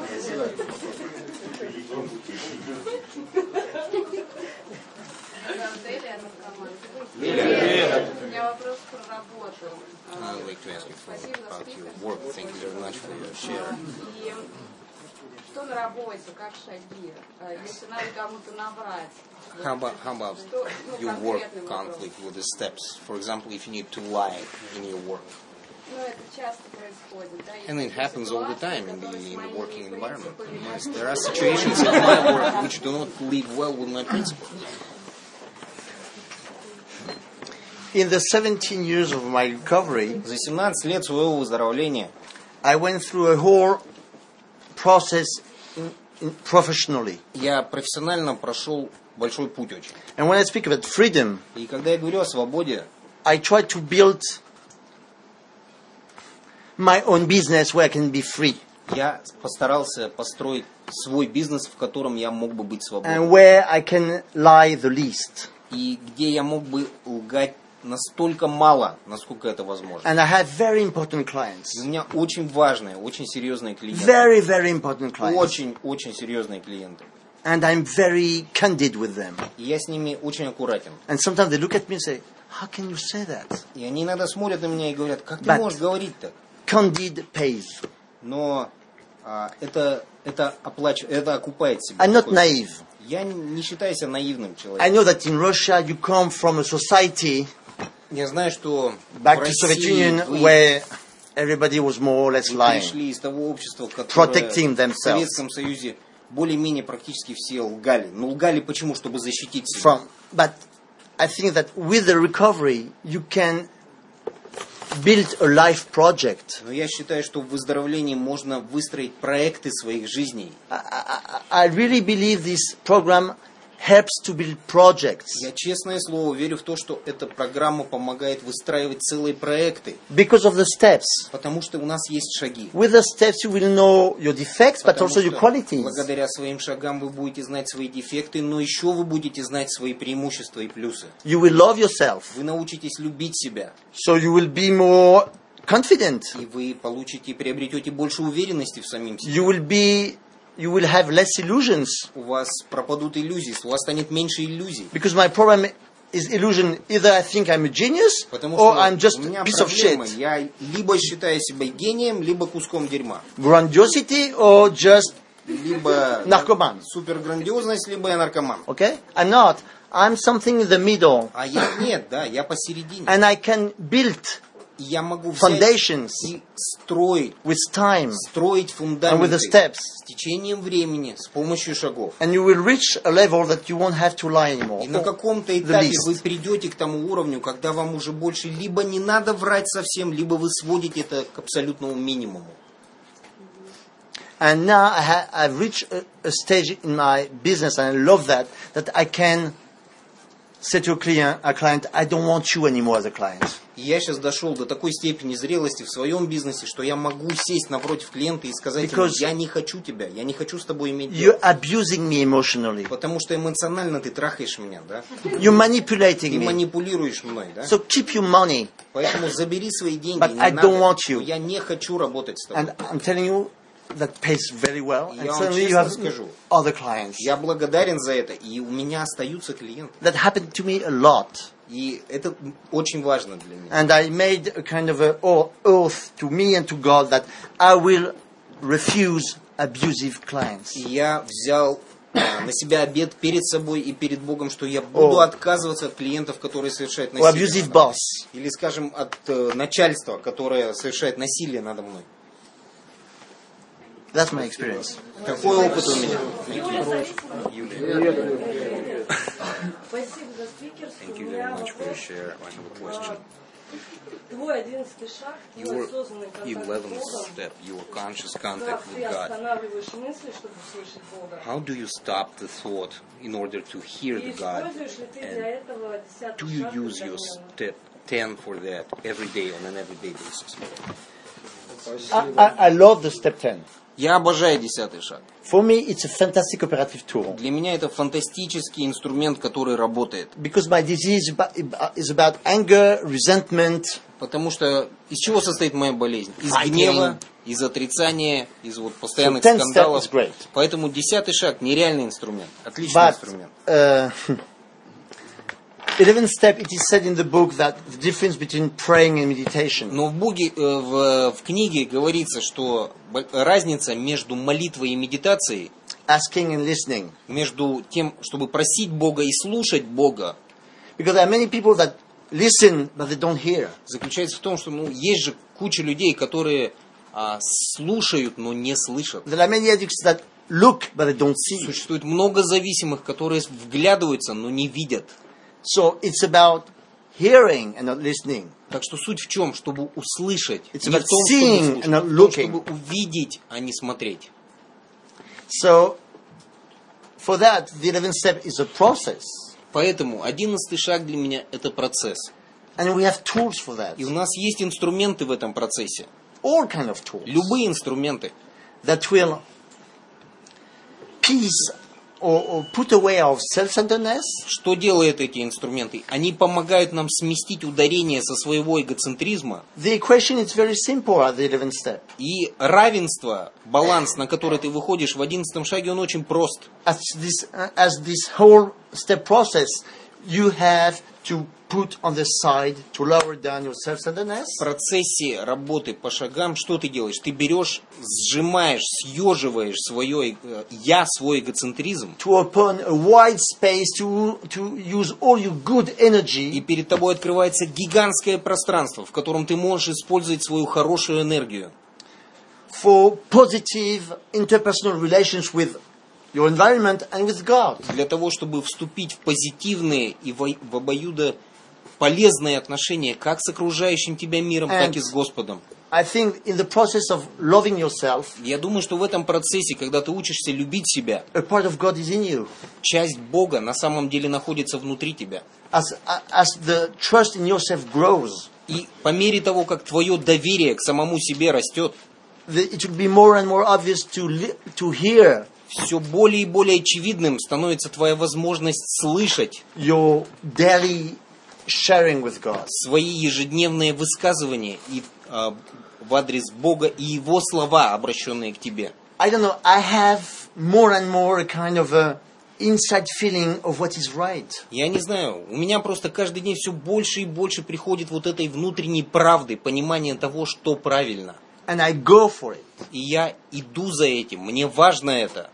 У меня вопрос про работу. I'd like to ask you about your work. Thank you very much for your share. И что на работе, как шаги? Если надо кому-то наврать. How about Что, your work конкретный вопрос. conflict with the steps? For example, if you need to lie in your work. Ну, это часто происходит, да? Есть And it happens all the ситуации, time in которые с the моими working environment. принципами Yes, there are situations in my work which do not live well with my principles. In the 17 years of my recovery, За 17 лет своего выздоровления I went through a whole process professionally. я профессионально прошел большой путь очень. And when I speak about freedom, И когда я говорю о свободе, I try to build my own business where I can be free. я постарался построить свой бизнес, в котором я мог бы быть свободным. And where I can lie the least. И где я мог бы лгать настолько мало, насколько это возможно. And I have very important clients. И у меня очень важные, очень серьезные клиенты. Very, very important clients. Очень серьезные клиенты. And I'm very candid with them. И я с ними очень аккуратен. And sometimes they look at me and say, how can you say that? И они иногда смотрят на меня и говорят, как ты But- можешь говорить так? Candid pays. Но это окупает себя. I'm not naive. Я не считаю себя наивным I человеком. know that in Russia you come from a society Я знаю, что back в to Soviet России Union вы where everybody was more or less lying. пришли из того общества, которое Protecting в themselves. Советском Союзе более-менее практически все лгали. Но лгали почему? Чтобы защитить себя. But I think that with the recovery you can build a life project. Но я считаю, что в выздоровлении можно выстроить проекты своих жизней. I really believe this program helps to build projects. Я, честное слово, верю в то, что эта программа помогает выстраивать целые проекты. Because of the steps. Потому что у нас есть шаги. With the steps you will know your defects, but Потому also your что qualities. благодаря своим шагам вы будете знать свои дефекты, но еще вы будете знать свои преимущества и плюсы. You will love yourself. Вы научитесь любить себя, So you will be more confident. и вы получите, приобретете больше уверенности в самим себе. You will have less illusions. У вас пропадут иллюзии, у вас станет меньше иллюзий. Because my problem is illusion. Either I think I'm a genius, Потому or что I'm just у a меня piece of проблема. shit. Я либо считаю себя гением, либо куском дерьма. Grandiosity or just Либо narcoman. суперграндиозность, либо я наркоман. Okay? I'm not. I'm something in the middle. А я нет, да, я посередине. And I can build И я могу взять foundations и строить with time строить and with the фундаменты steps. с течением времени, с помощью шагов. And you will reach a level that you won't have to lie anymore. И на каком-то The этапе least. вы придете к тому уровню, когда вам уже больше либо не надо врать совсем, либо вы сводите это к абсолютному минимуму. And now I've reached a stage in my business, and I love that I can say to a client, I don't want you anymore as a client. И я сейчас дошел до такой степени зрелости в своем бизнесе, что я могу сесть напротив клиента и сказать ему, я не хочу тебя, я не хочу с тобой иметь дело. You're abusing me emotionally. Потому что эмоционально ты трахаешь меня, да? You're manipulating Ты me. манипулируешь мной, да? So keep your money. Поэтому забери свои деньги, But не I надо. don't want you. Но я не хочу работать с тобой. And I'm telling you, that pays very well. And Я вам suddenly you честно have скажу. other clients. Я благодарен за это, и у меня остаются клиенты. That happened to me a lot. И это очень важно для меня. And I made a kind of an oath to me and to God that I will refuse abusive clients. И я взял на себя обет перед собой и перед Богом, что я буду отказываться от клиентов, которые совершают Or насилие. abusive надо мной. boss. Или, скажем, от начальства, которое совершает насилие надо мной. That's my experience. Такой опыт у меня. Спасибо за спикерство. У меня вопрос. Твой 11-й шаг, твой осознанный контакт с Богом. Step, your conscious Как contact ты with God. останавливаешь мысли, чтобы услышать Бога? How do you stop the thought in order to hear И the God? используешь ли ты для этого 10-й Do you шаг use your ежедневно? step 10 for that every day on an everyday basis? I love the step 10. Я обожаю 10-й шаг. For me, it's a fantastic operative tool. Для меня это фантастический инструмент, который работает. Because my disease is about anger, resentment, Потому что из чего состоит моя болезнь? Из Fighting. гнева, из отрицания, из вот постоянных So 10 step скандалов. is great. Поэтому 10-й шаг нереальный инструмент. Отличный but инструмент. 11th step, it is said in the book that the difference between praying and meditation. Но в книге говорится, что разница между молитвой и медитацией, Asking and listening. между тем, чтобы просить Бога и слушать Бога, Because there are many people that listen, but they don't hear. заключается в том, что есть же куча людей, которые слушают, но не слышат. There are many addicts that look, but they don't see. Существует много зависимых, которые вглядываются, но не видят. So it's about hearing and not listening. Так что суть в чем? Чтобы услышать. It's Не about в том, seeing чтобы слушать, and not а в том, looking. чтобы увидеть, а не смотреть. So for that, the 11th step is a process. Поэтому 11-й шаг для меня это процесс. And we have tools for that. И у нас есть инструменты в этом процессе. All kind of tools. Любые инструменты, That will piece or put away our self-centeredness. что делают эти инструменты? Они помогают нам сместить ударение со своего эгоцентризма The equation is very simple at the 11th step. и равенство, баланс, на который ты выходишь в 11-м шаге, он очень прост. As this whole step process, you have to put on the side to lower down your self-centeredness. В процессе работы по шагам что ты делаешь? Ты берешь, сжимаешь, съеживаешь свое я, свой эгоцентризм, To open a wide space to use all your good и energy перед тобой открывается гигантское пространство, в котором ты можешь использовать свою хорошую энергию for positive interpersonal relations with your environment and with God. для того, чтобы вступить в позитивные и в обоюдо полезные отношения как с окружающим тебя миром, так и с Господом. I think in the process of loving yourself, Я думаю, что в этом процессе, когда ты учишься любить себя, a part of God is in you. часть Бога на самом деле находится внутри тебя. As the trust in yourself grows, И по мере того, как твое доверие к самому себе растет, it will be more and more obvious to hear все более и более очевидным становится твоя возможность слышать your daily sharing with God. свои ежедневные высказывания и, в адрес Бога и Его слова, обращенные к тебе. I don't know, I have more and more a kind of a inside feeling of what is right. Я не знаю, у меня просто каждый день все больше и больше приходит вот этой внутренней правды, понимания того, что правильно. And I go for it. И я иду за этим, мне важно это.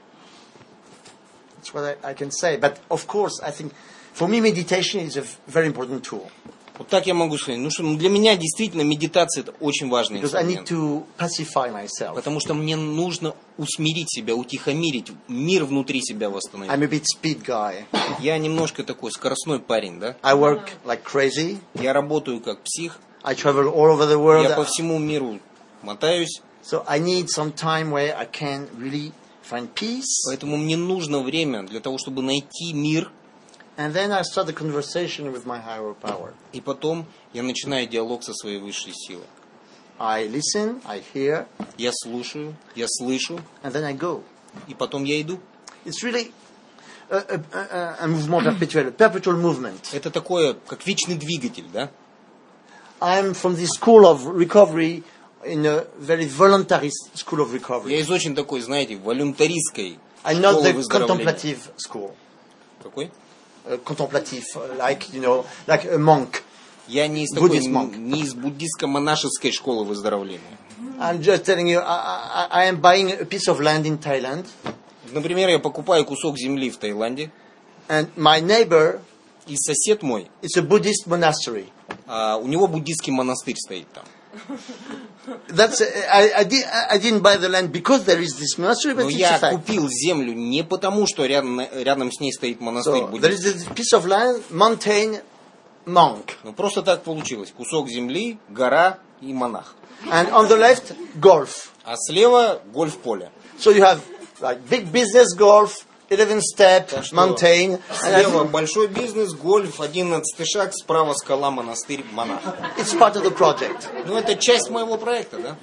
That's what I can say. But of course, I think for me meditation is a very important tool. Вот так я могу сказать. Для меня действительно медитация это очень важный Because I need инструмент. to pacify myself. Потому что мне нужно усмирить себя, утихомирить, мир внутри себя восстановить. I'm a bit speed guy. Я немножко такой скоростной парень, да? I work like crazy. Я работаю как псих, I travel all over the world. я по всему миру мотаюсь, So I need some time where I can really find peace поэтому мне нужно время для того, чтобы найти мир And then I start a conversation with my higher power. И потом я начинаю диалог со своей высшей силой. I listen, I hear, Я слушаю, я слышу, and then I go. и потом я иду. It's really a mouvement perpetuel, a perpetual movement. Это такое, как вечный двигатель, да? I'm from the school of recovery, in a very voluntary school of recovery. Я из очень такой, знаете, волюнтаристской I'm not школы the выздоровления. contemplative school. Какой? Contemplative, like, like a monk. Я не из такой, Buddhist monk. не из буддистско-монашеской школы выздоровления. I'm just telling you, I am buying a piece of land in Thailand, Например, я покупаю кусок земли в Таиланде, and my neighbor и сосед мой, is a Buddhist monastery. у него буддистский монастырь стоит там. That's I didn't buy the land because there is this monastery, but Но it's a я fact. купил землю не потому, что рядом с ней стоит монастырь So there is буддийский. a piece of land, mountain, monk, Но просто так получилось. Кусок земли, гора и монах. and on the left, golf. А слева гольф-поле. So you have like big business golf, 11-step, Так что mountain. Слева большой бизнес, гольф, 11-й шаг, справа скала, монастырь, монах. It's part of the project. Ну, это часть моего проекта, да?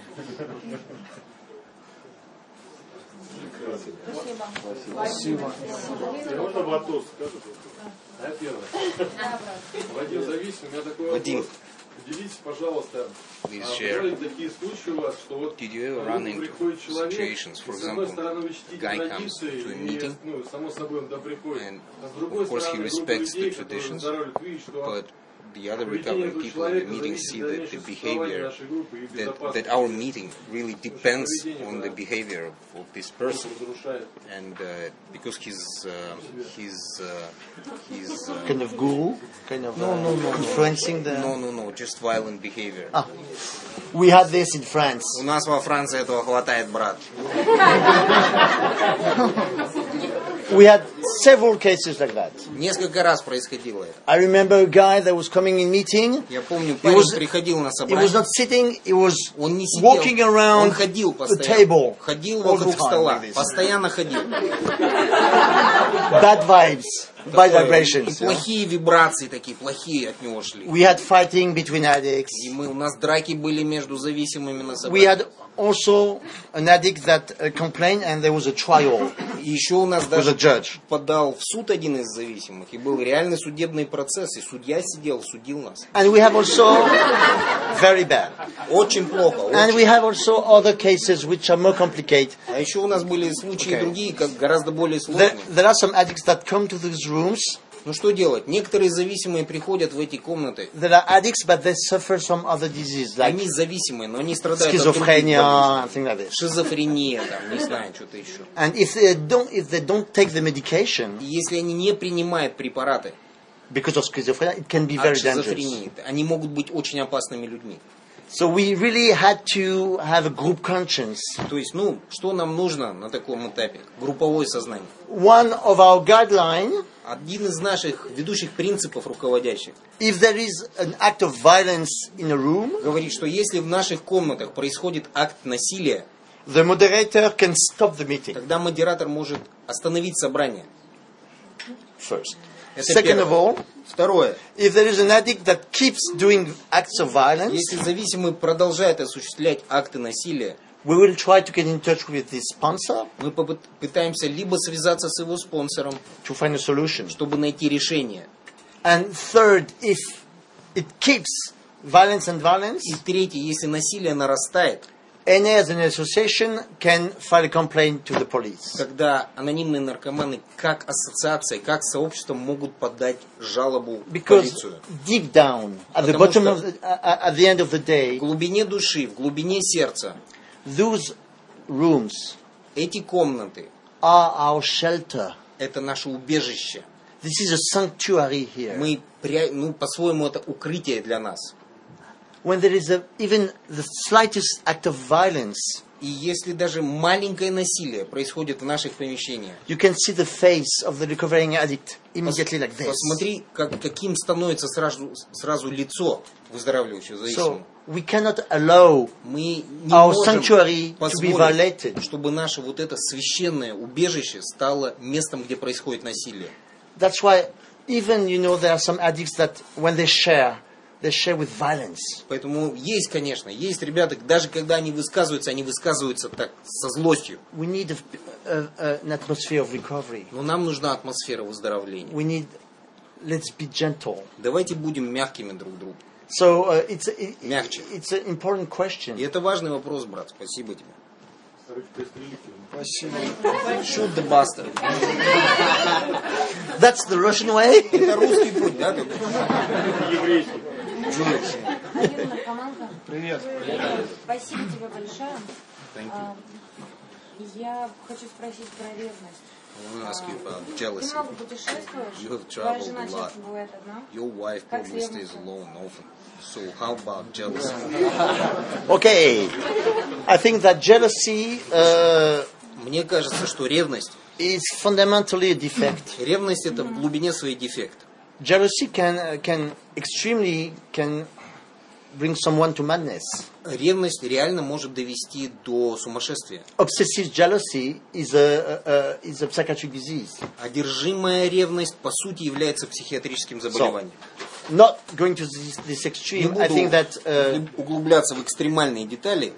Можно вопрос скажу? Первое. Вадим зависим, у меня такой Вадим. вопрос. Поделитесь, пожалуйста, бывали такие случаи у вас, что вот приходит человек, situations, for с одной example, стороны вы чтите guy comes традиции, to a и, meeting, ну, само собой он да приходит, and а с другой of course he стороны respects группа людей, the которые traditions, выздоравливают, видят, что but the other поведение recovering этого people in the человека meeting зависит see от that the дальнейшего существования behavior, нашей группы и that безопасности. our meeting really depends on the behavior of this person, Разрушает. and because he's Kind of guru, kind of influencing the. no, just violent behavior. Ah, we had this in France. У нас во Франции этого хватает, брат. We had several cases like that. Несколько раз происходило это. I remember a guy that was coming in meeting. Я помню, He парень was- приходил на He was собрание. not sitting, he was Он не сидел, walking around он ходил the постоянно. table. Ходил all вокруг the time стола, like this. постоянно ходил. Bad vibes, bad И vibrations. плохие вибрации такие, плохие от него шли. We had fighting between addicts. И у нас драки были между зависимыми на We собрании. had also an addict that complained, and there was a trial И еще у нас with a даже judge. подал в суд один из зависимых, и был реальный судебный процесс, и судья сидел, судил нас. And we have also very bad. Очень плохо. And очень. we have also other cases which are more complicated. А еще у нас были случаи Okay. другие, как гораздо более There, сложные. there are some addicts that come to these rooms. Ну что делать? Некоторые зависимые приходят в эти комнаты. There are addicts, but they suffer from other diseases like Они зависимые, но они страдают от других schizophrenia болезней. and things like this. Шизофрения, там, не знаю, что-то еще. And if they don't take the medication И если они не принимают препараты because of schizophrenia, it can be от very dangerous. шизофрении, они могут быть очень опасными людьми. So we really had to have a group conscience. То есть, что нам нужно на таком этапе? Групповое сознание. One of our guidelines, Один из наших ведущих принципов руководящих if there is an act of violence in a room, говорит, что если в наших комнатах происходит акт насилия, the moderator can stop the meeting тогда модератор может остановить собрание. first. Это Second первое. of all, Второе. if there is an addict that keeps doing acts of violence, Если зависимый продолжает осуществлять акты насилия, we will try to get in touch with the sponsor мы пытаемся либо связаться с его спонсором, to find a solution. чтобы найти решение. And third, if it keeps violence and violence, И третье, если насилие нарастает, NA as an association can file a complaint to the police. тогда анонимные наркоманы как ассоциация, как сообщество могут подать жалобу в Because полицию. deep down, at the Потому bottom что- of at the end of the В day, глубине души, в глубине сердца those rooms эти комнаты are our shelter. – это наше убежище. This is a sanctuary here. Мы, по-своему, это укрытие для нас. When there is even the slightest act of violence, И если даже маленькое насилие происходит в наших помещениях, you can see the face of the recovering addict immediately like this. посмотри, каким становится сразу лицо выздоравливающего So зависимого. we cannot allow Мы не our можем sanctuary to be позволить, violated. чтобы наше вот это священное убежище стало местом, где происходит насилие. That's why Even, there are some addicts that when they share with violence. Поэтому есть, конечно, есть ребята, даже когда они высказываются так, со злостью. We need an atmosphere of recovery. Но нам нужна атмосфера выздоровления. Let's be gentle. Давайте будем мягкими друг к другу. So Мягче. it's an important question. И это важный вопрос, брат. Спасибо тебе. Спасибо. Shoot the bastard. That's the Russian way. Это русский путь, да? Еврейский. Привет. Спасибо тебе большое. Я хочу спросить про ревность. I want to ask you about Ты jealousy. много путешествуешь? You have Твоя traveled жена a lot. часто бывает одна. Your wife Как с probably stays ревностью? alone often. So how about jealousy? Okay. I think that jealousy Мне кажется, что ревность is fundamentally a defect. Ревность это в глубине своей дефект. Jealousy can bring someone to madness. Ревность реально может довести до сумасшествия. Obsessive jealousy is a psychiatric disease. Одержимая ревность по сути является психиатрическим заболеванием. Not going to this Не extreme, I think буду that углубляться в экстремальные детали,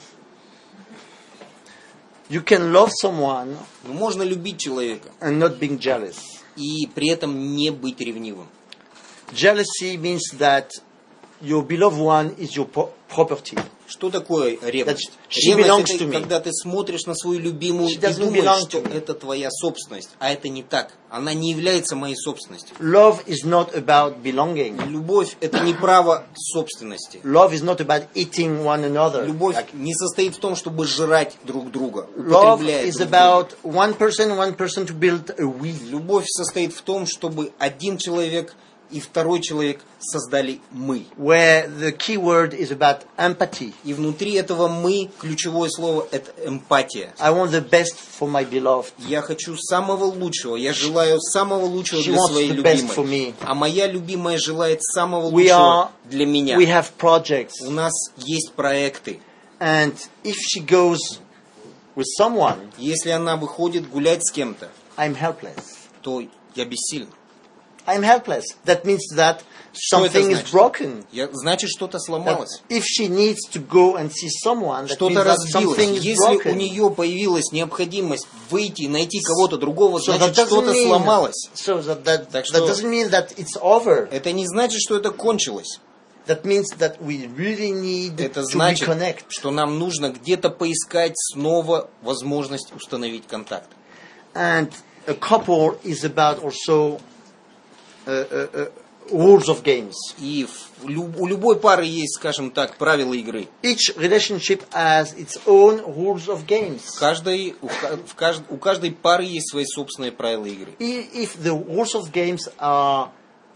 you can love someone но можно любить человека and not being jealous. и при этом не быть ревнивым. Jealousy means that your beloved one is your property. Что такое ревность? She Ревность belongs это to me. когда ты смотришь на свою любимую She и doesn't думаешь, belong что to me. это твоя собственность. А это не так. Она не является моей собственностью. Love is not about belonging. Любовь это не право собственности. Love is not about eating one another. Любовь не состоит в том, чтобы жрать друг друга, Love употребляя is друг друга. about one person to build a we. Любовь состоит в том, чтобы один человек и второй человек создали мы. Where the key word is about empathy. И внутри этого мы, ключевое слово, это эмпатия. I want the best for my beloved. Я хочу самого лучшего, я желаю самого лучшего She для wants своей the best for любимой. me. А моя любимая желает самого We лучшего для меня. We have projects. У нас есть проекты. And if she goes with someone, Если она выходит гулять с кем-то, I'm helpless. то я бессилен. I'm helpless. That means that Что это something is значит? broken. Значит, что-то That сломалось. if she needs to go and see someone, that Что-то means that разбилось. something is Если у broken. нее появилась необходимость выйти и найти кого-то другого, So значит, that что-то doesn't mean, сломалось. so that Так что- doesn't mean that it's over. Это не значит, что это кончилось. That means that we really need Это to значит, reconnect. что нам нужно где-то поискать снова возможность установить контакт. And a couple is about also rules of games. И у любой пары есть, скажем так, правила игры. Each relationship has its own rules of games. У каждой пары есть свои собственные правила игры. If the rules of games are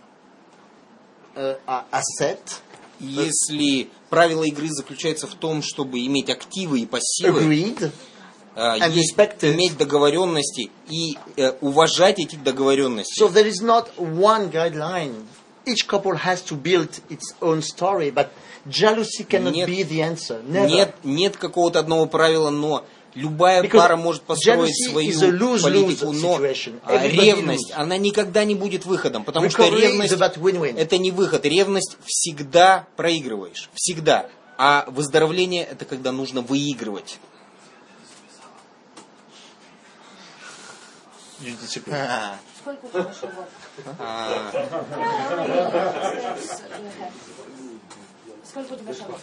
set, Если правила игры заключаются в том, чтобы иметь активы и пассивы, agreed, and есть respected. иметь договоренности и уважать эти договоренности. so there is not one guideline. Each couple has to build its own story, but jealousy cannot Нет. be the answer. Never. Нет какого-то одного правила, но любая Because пара может построить jealousy свою is a lose-lose политику, но situation. Everybody ревность, lose. она никогда не будет выходом, потому что Recovery ревность is about win-win. это не выход, ревность всегда проигрываешь, всегда. А выздоровление это когда нужно выигрывать. Сколько у тебя шагов? Сколько у тебя шагов?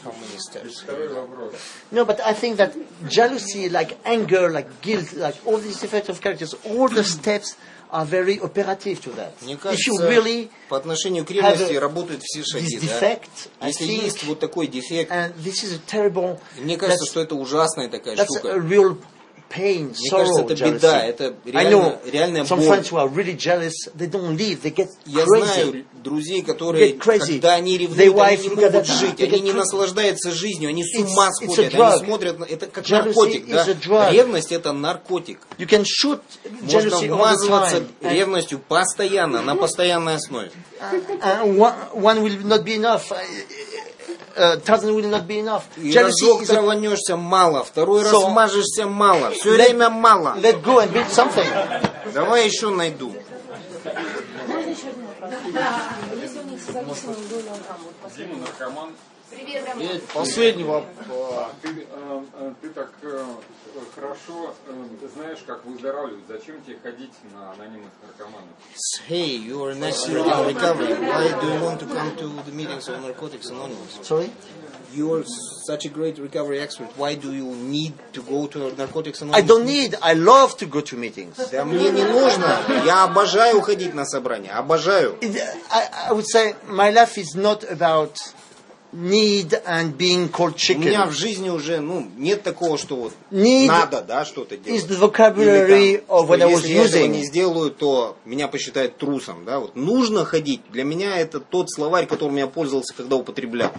No, but I think that jealousy, like anger, like guilt, like all these effects of characters, all the steps are very operative to that. Мне If кажется, you really по отношению к have ревности работают все this шаги. Да? defect, I Если think, есть вот такой дефект, and this is a terrible, и мне кажется, что это ужасная такая that's a штука. real pain, Мне sorrow, кажется, это jealousy. беда, это I know реальная some боль. friends who are really jealous, they don't live, they get Я crazy. знаю друзей, которые, Get crazy. когда они Their ревнуют, wife они не look at могут that, жить, they они get не crazy. наслаждаются жизнью, они с ума It's a сходят, drug. они смотрят, это как Jealousy наркотик. is Да? a drug. Rевность это наркотик. You can shoot Можно jealousy all the вмазываться time. And ревностью постоянно, на постоянной основе. one will not be enough. 1,000 will not be enough. И Jealousy разок is a, траванешься мало, второй раз So, мажешься мало, все let- время мало. let go and build something. Давай еще найду. Можно еще один Если у них зависимый доля там, вот последний. Дима наркоман. Привет, Роман. И последний вопрос. Ты так хорошо знаешь, как выздоравливать. Зачем тебе ходить на анонимных наркоманов? Hey, you are naturally in recovery. Why do you want to come to the meetings of Narcotics Anonymous? Sorry? You are such a great recovery expert. Why do you need to go to Narcotics I Anonymous? don't need, I love to go to meetings. Да мне не нужно. Я обожаю ходить на собрания. Обожаю. I would say my life is not about need and being called У меня в chicken. жизни уже, нет такого, что вот Need надо, да, что-то is делать. the vocabulary Или там, of what I что was если я этого не using. сделаю, то меня посчитают трусом, да. Вот нужно ходить. Для меня это тот словарь, которым я пользовался, когда употреблял.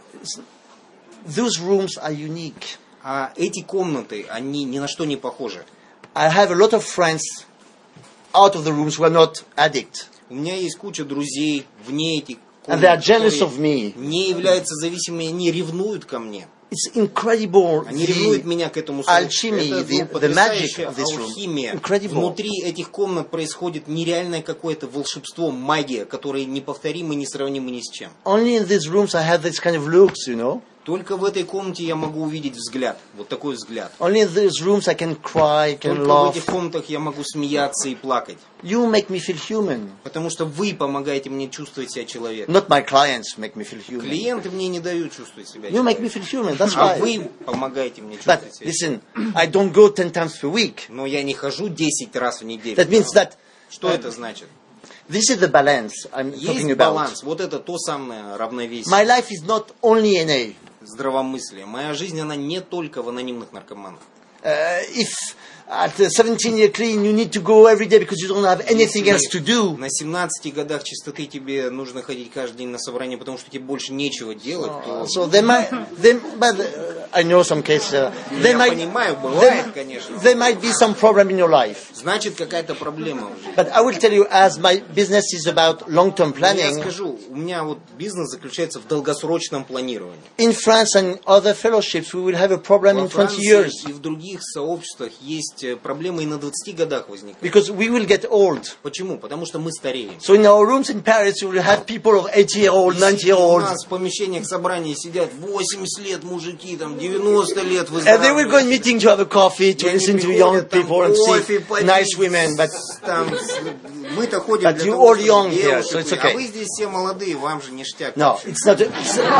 Those rooms are unique. А эти комнаты, они ни на что не похожи. I have a lot of friends out of the rooms who are not addicts. У меня есть куча друзей вне этих And they are комнат, jealous которые of me. не являются зависимыми, они ревнуют ко мне. It's incredible. Они ревнуют меня к этому сообществу. alchemy, Это the потрясающая magic of this room. алхимия. Incredible. Внутри этих комнат происходит нереальное какое-то волшебство, магия, которое неповторимо и несравнимо ни с чем. Only in these rooms I have this kind of looks, you know. Только в этой комнате я могу увидеть взгляд, вот такой взгляд. Only in these rooms I can cry, can Только в laugh. этих комнатах я могу смеяться и плакать. You make me feel human. Потому что вы помогаете мне чувствовать себя человеком. Not my clients make me feel human. Клиенты мне не дают чувствовать себя You make человеком. me feel human, that's А why. вы помогаете мне But чувствовать себя listen, I don't go 10 times per week. Но я не хожу 10 раз в неделю. That means that Что это значит? this is the balance I'm Есть talking about. баланс. Вот это то самое равновесие. My life is not only NA. Здравомыслие. Моя жизнь, она не только в анонимных наркоманах. If at 17 year clean you need to go every day because you don't have anything else to do, На 17 годах чистоты тебе нужно ходить каждый день на собрание, потому что тебе больше нечего делать, то so they might, but I know some cases, я понимаю, бывает, конечно. there might be some problem in your life. Значит, какая-то проблема в жизни. But I will tell you, as my business is about long-term Но я planning, скажу, у меня вот бизнес заключается в долгосрочном планировании. in France and other fellowships, we will have a problem Во in 20 Франции years. и в других сообществах есть проблемы и на 20 годах возникают. Because we will get old. Почему? Потому что мы стареем. So in our rooms in Paris, you will have people of 80-year-old, У 90-year-old, нас в помещениях собраний сидят 80 лет мужики, там 90 лет and they will go in выздоравливают. meeting to have a coffee, to И они listen to приходят, young там, people and кофе see попить, nice women. But там, мы-то ходим But для you того, all young чтобы here, девушек so it's увидеть. okay. А вы здесь все молодые, вам же ништяк. no, вообще. it's not.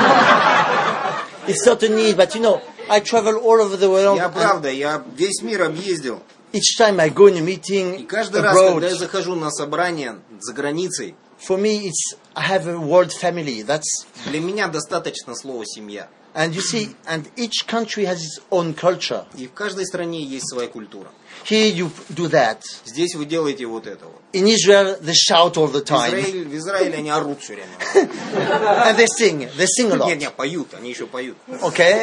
It's not a need. But you know, I travel all over the world. Я And правда, я весь мир объездил. each time I go in a И meeting каждый раз, когда я abroad, захожу на собрание за границей, for me, it's I have a world family. That's для меня достаточно слова «семья». and you see, and each country has its own culture. И в каждой стране есть своя культура. Here you do that. Здесь вы делаете вот это вот. In Israel, they shout all the time, В Израиле они орут все время. and they sing a lot. Нет, поют, они еще поют. Okay,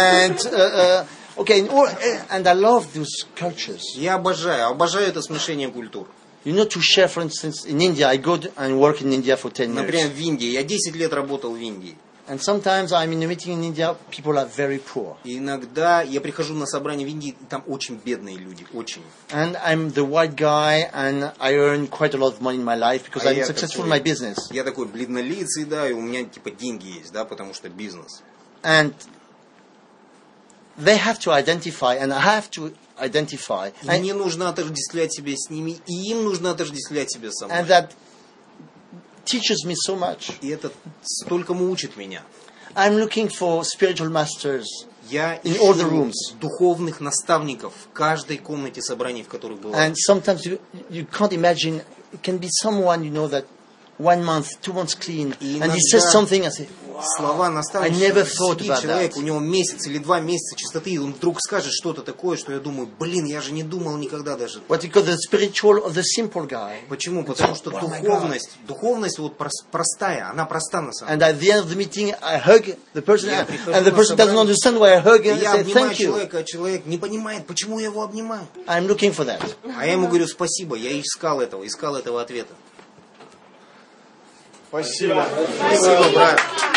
okay, and I love those cultures. Я обожаю это смешение культур. You know, to share, for instance, in India, I go and work in India for 10 Например, years. в Индии. Я 10 лет работал в Индии. And sometimes I'm in a meeting in India, people are very poor. И иногда я прихожу на собрание в Индии, и там очень бедные люди, очень. And I'm the white guy, and I earn quite a lot of money in my life because I'm я successful in такой- my business. Я такой бледнолицый, да, и у меня типа деньги есть, да, потому что бизнес. And they have to identify, and I have to identify, И and, мне нужно отождествлять себя с ними, и им нужно отождествлять себя со мной. and that teaches me so much. И это столькому учит меня. I'm looking for spiritual masters. Я In all the ищу rooms. духовных наставников в каждой комнате собраний, в которых бываю. And sometimes you can't imagine, it can be someone, you know, that 1 month, 2 months clean, И and he says иногда something, I say, Слова I наставника. never thought Сидит about человек, that. у него месяц или 2 месяца чистоты, и он вдруг скажет что-то такое, что я думаю, блин, я же не думал никогда даже. what you call the spiritual of the simple guy. Почему? Потому что духовность вот простая, она проста на самом And at the end of the meeting, I hug the person, Я and прихожу the на person doesn't собрание, understand why I hug деле. him, И я and say, обнимаю thank you. человека, а человек не понимает, почему я его обнимаю. I'm looking for that. А я ему говорю спасибо, я искал этого ответа. Спасибо. Спасибо, брат.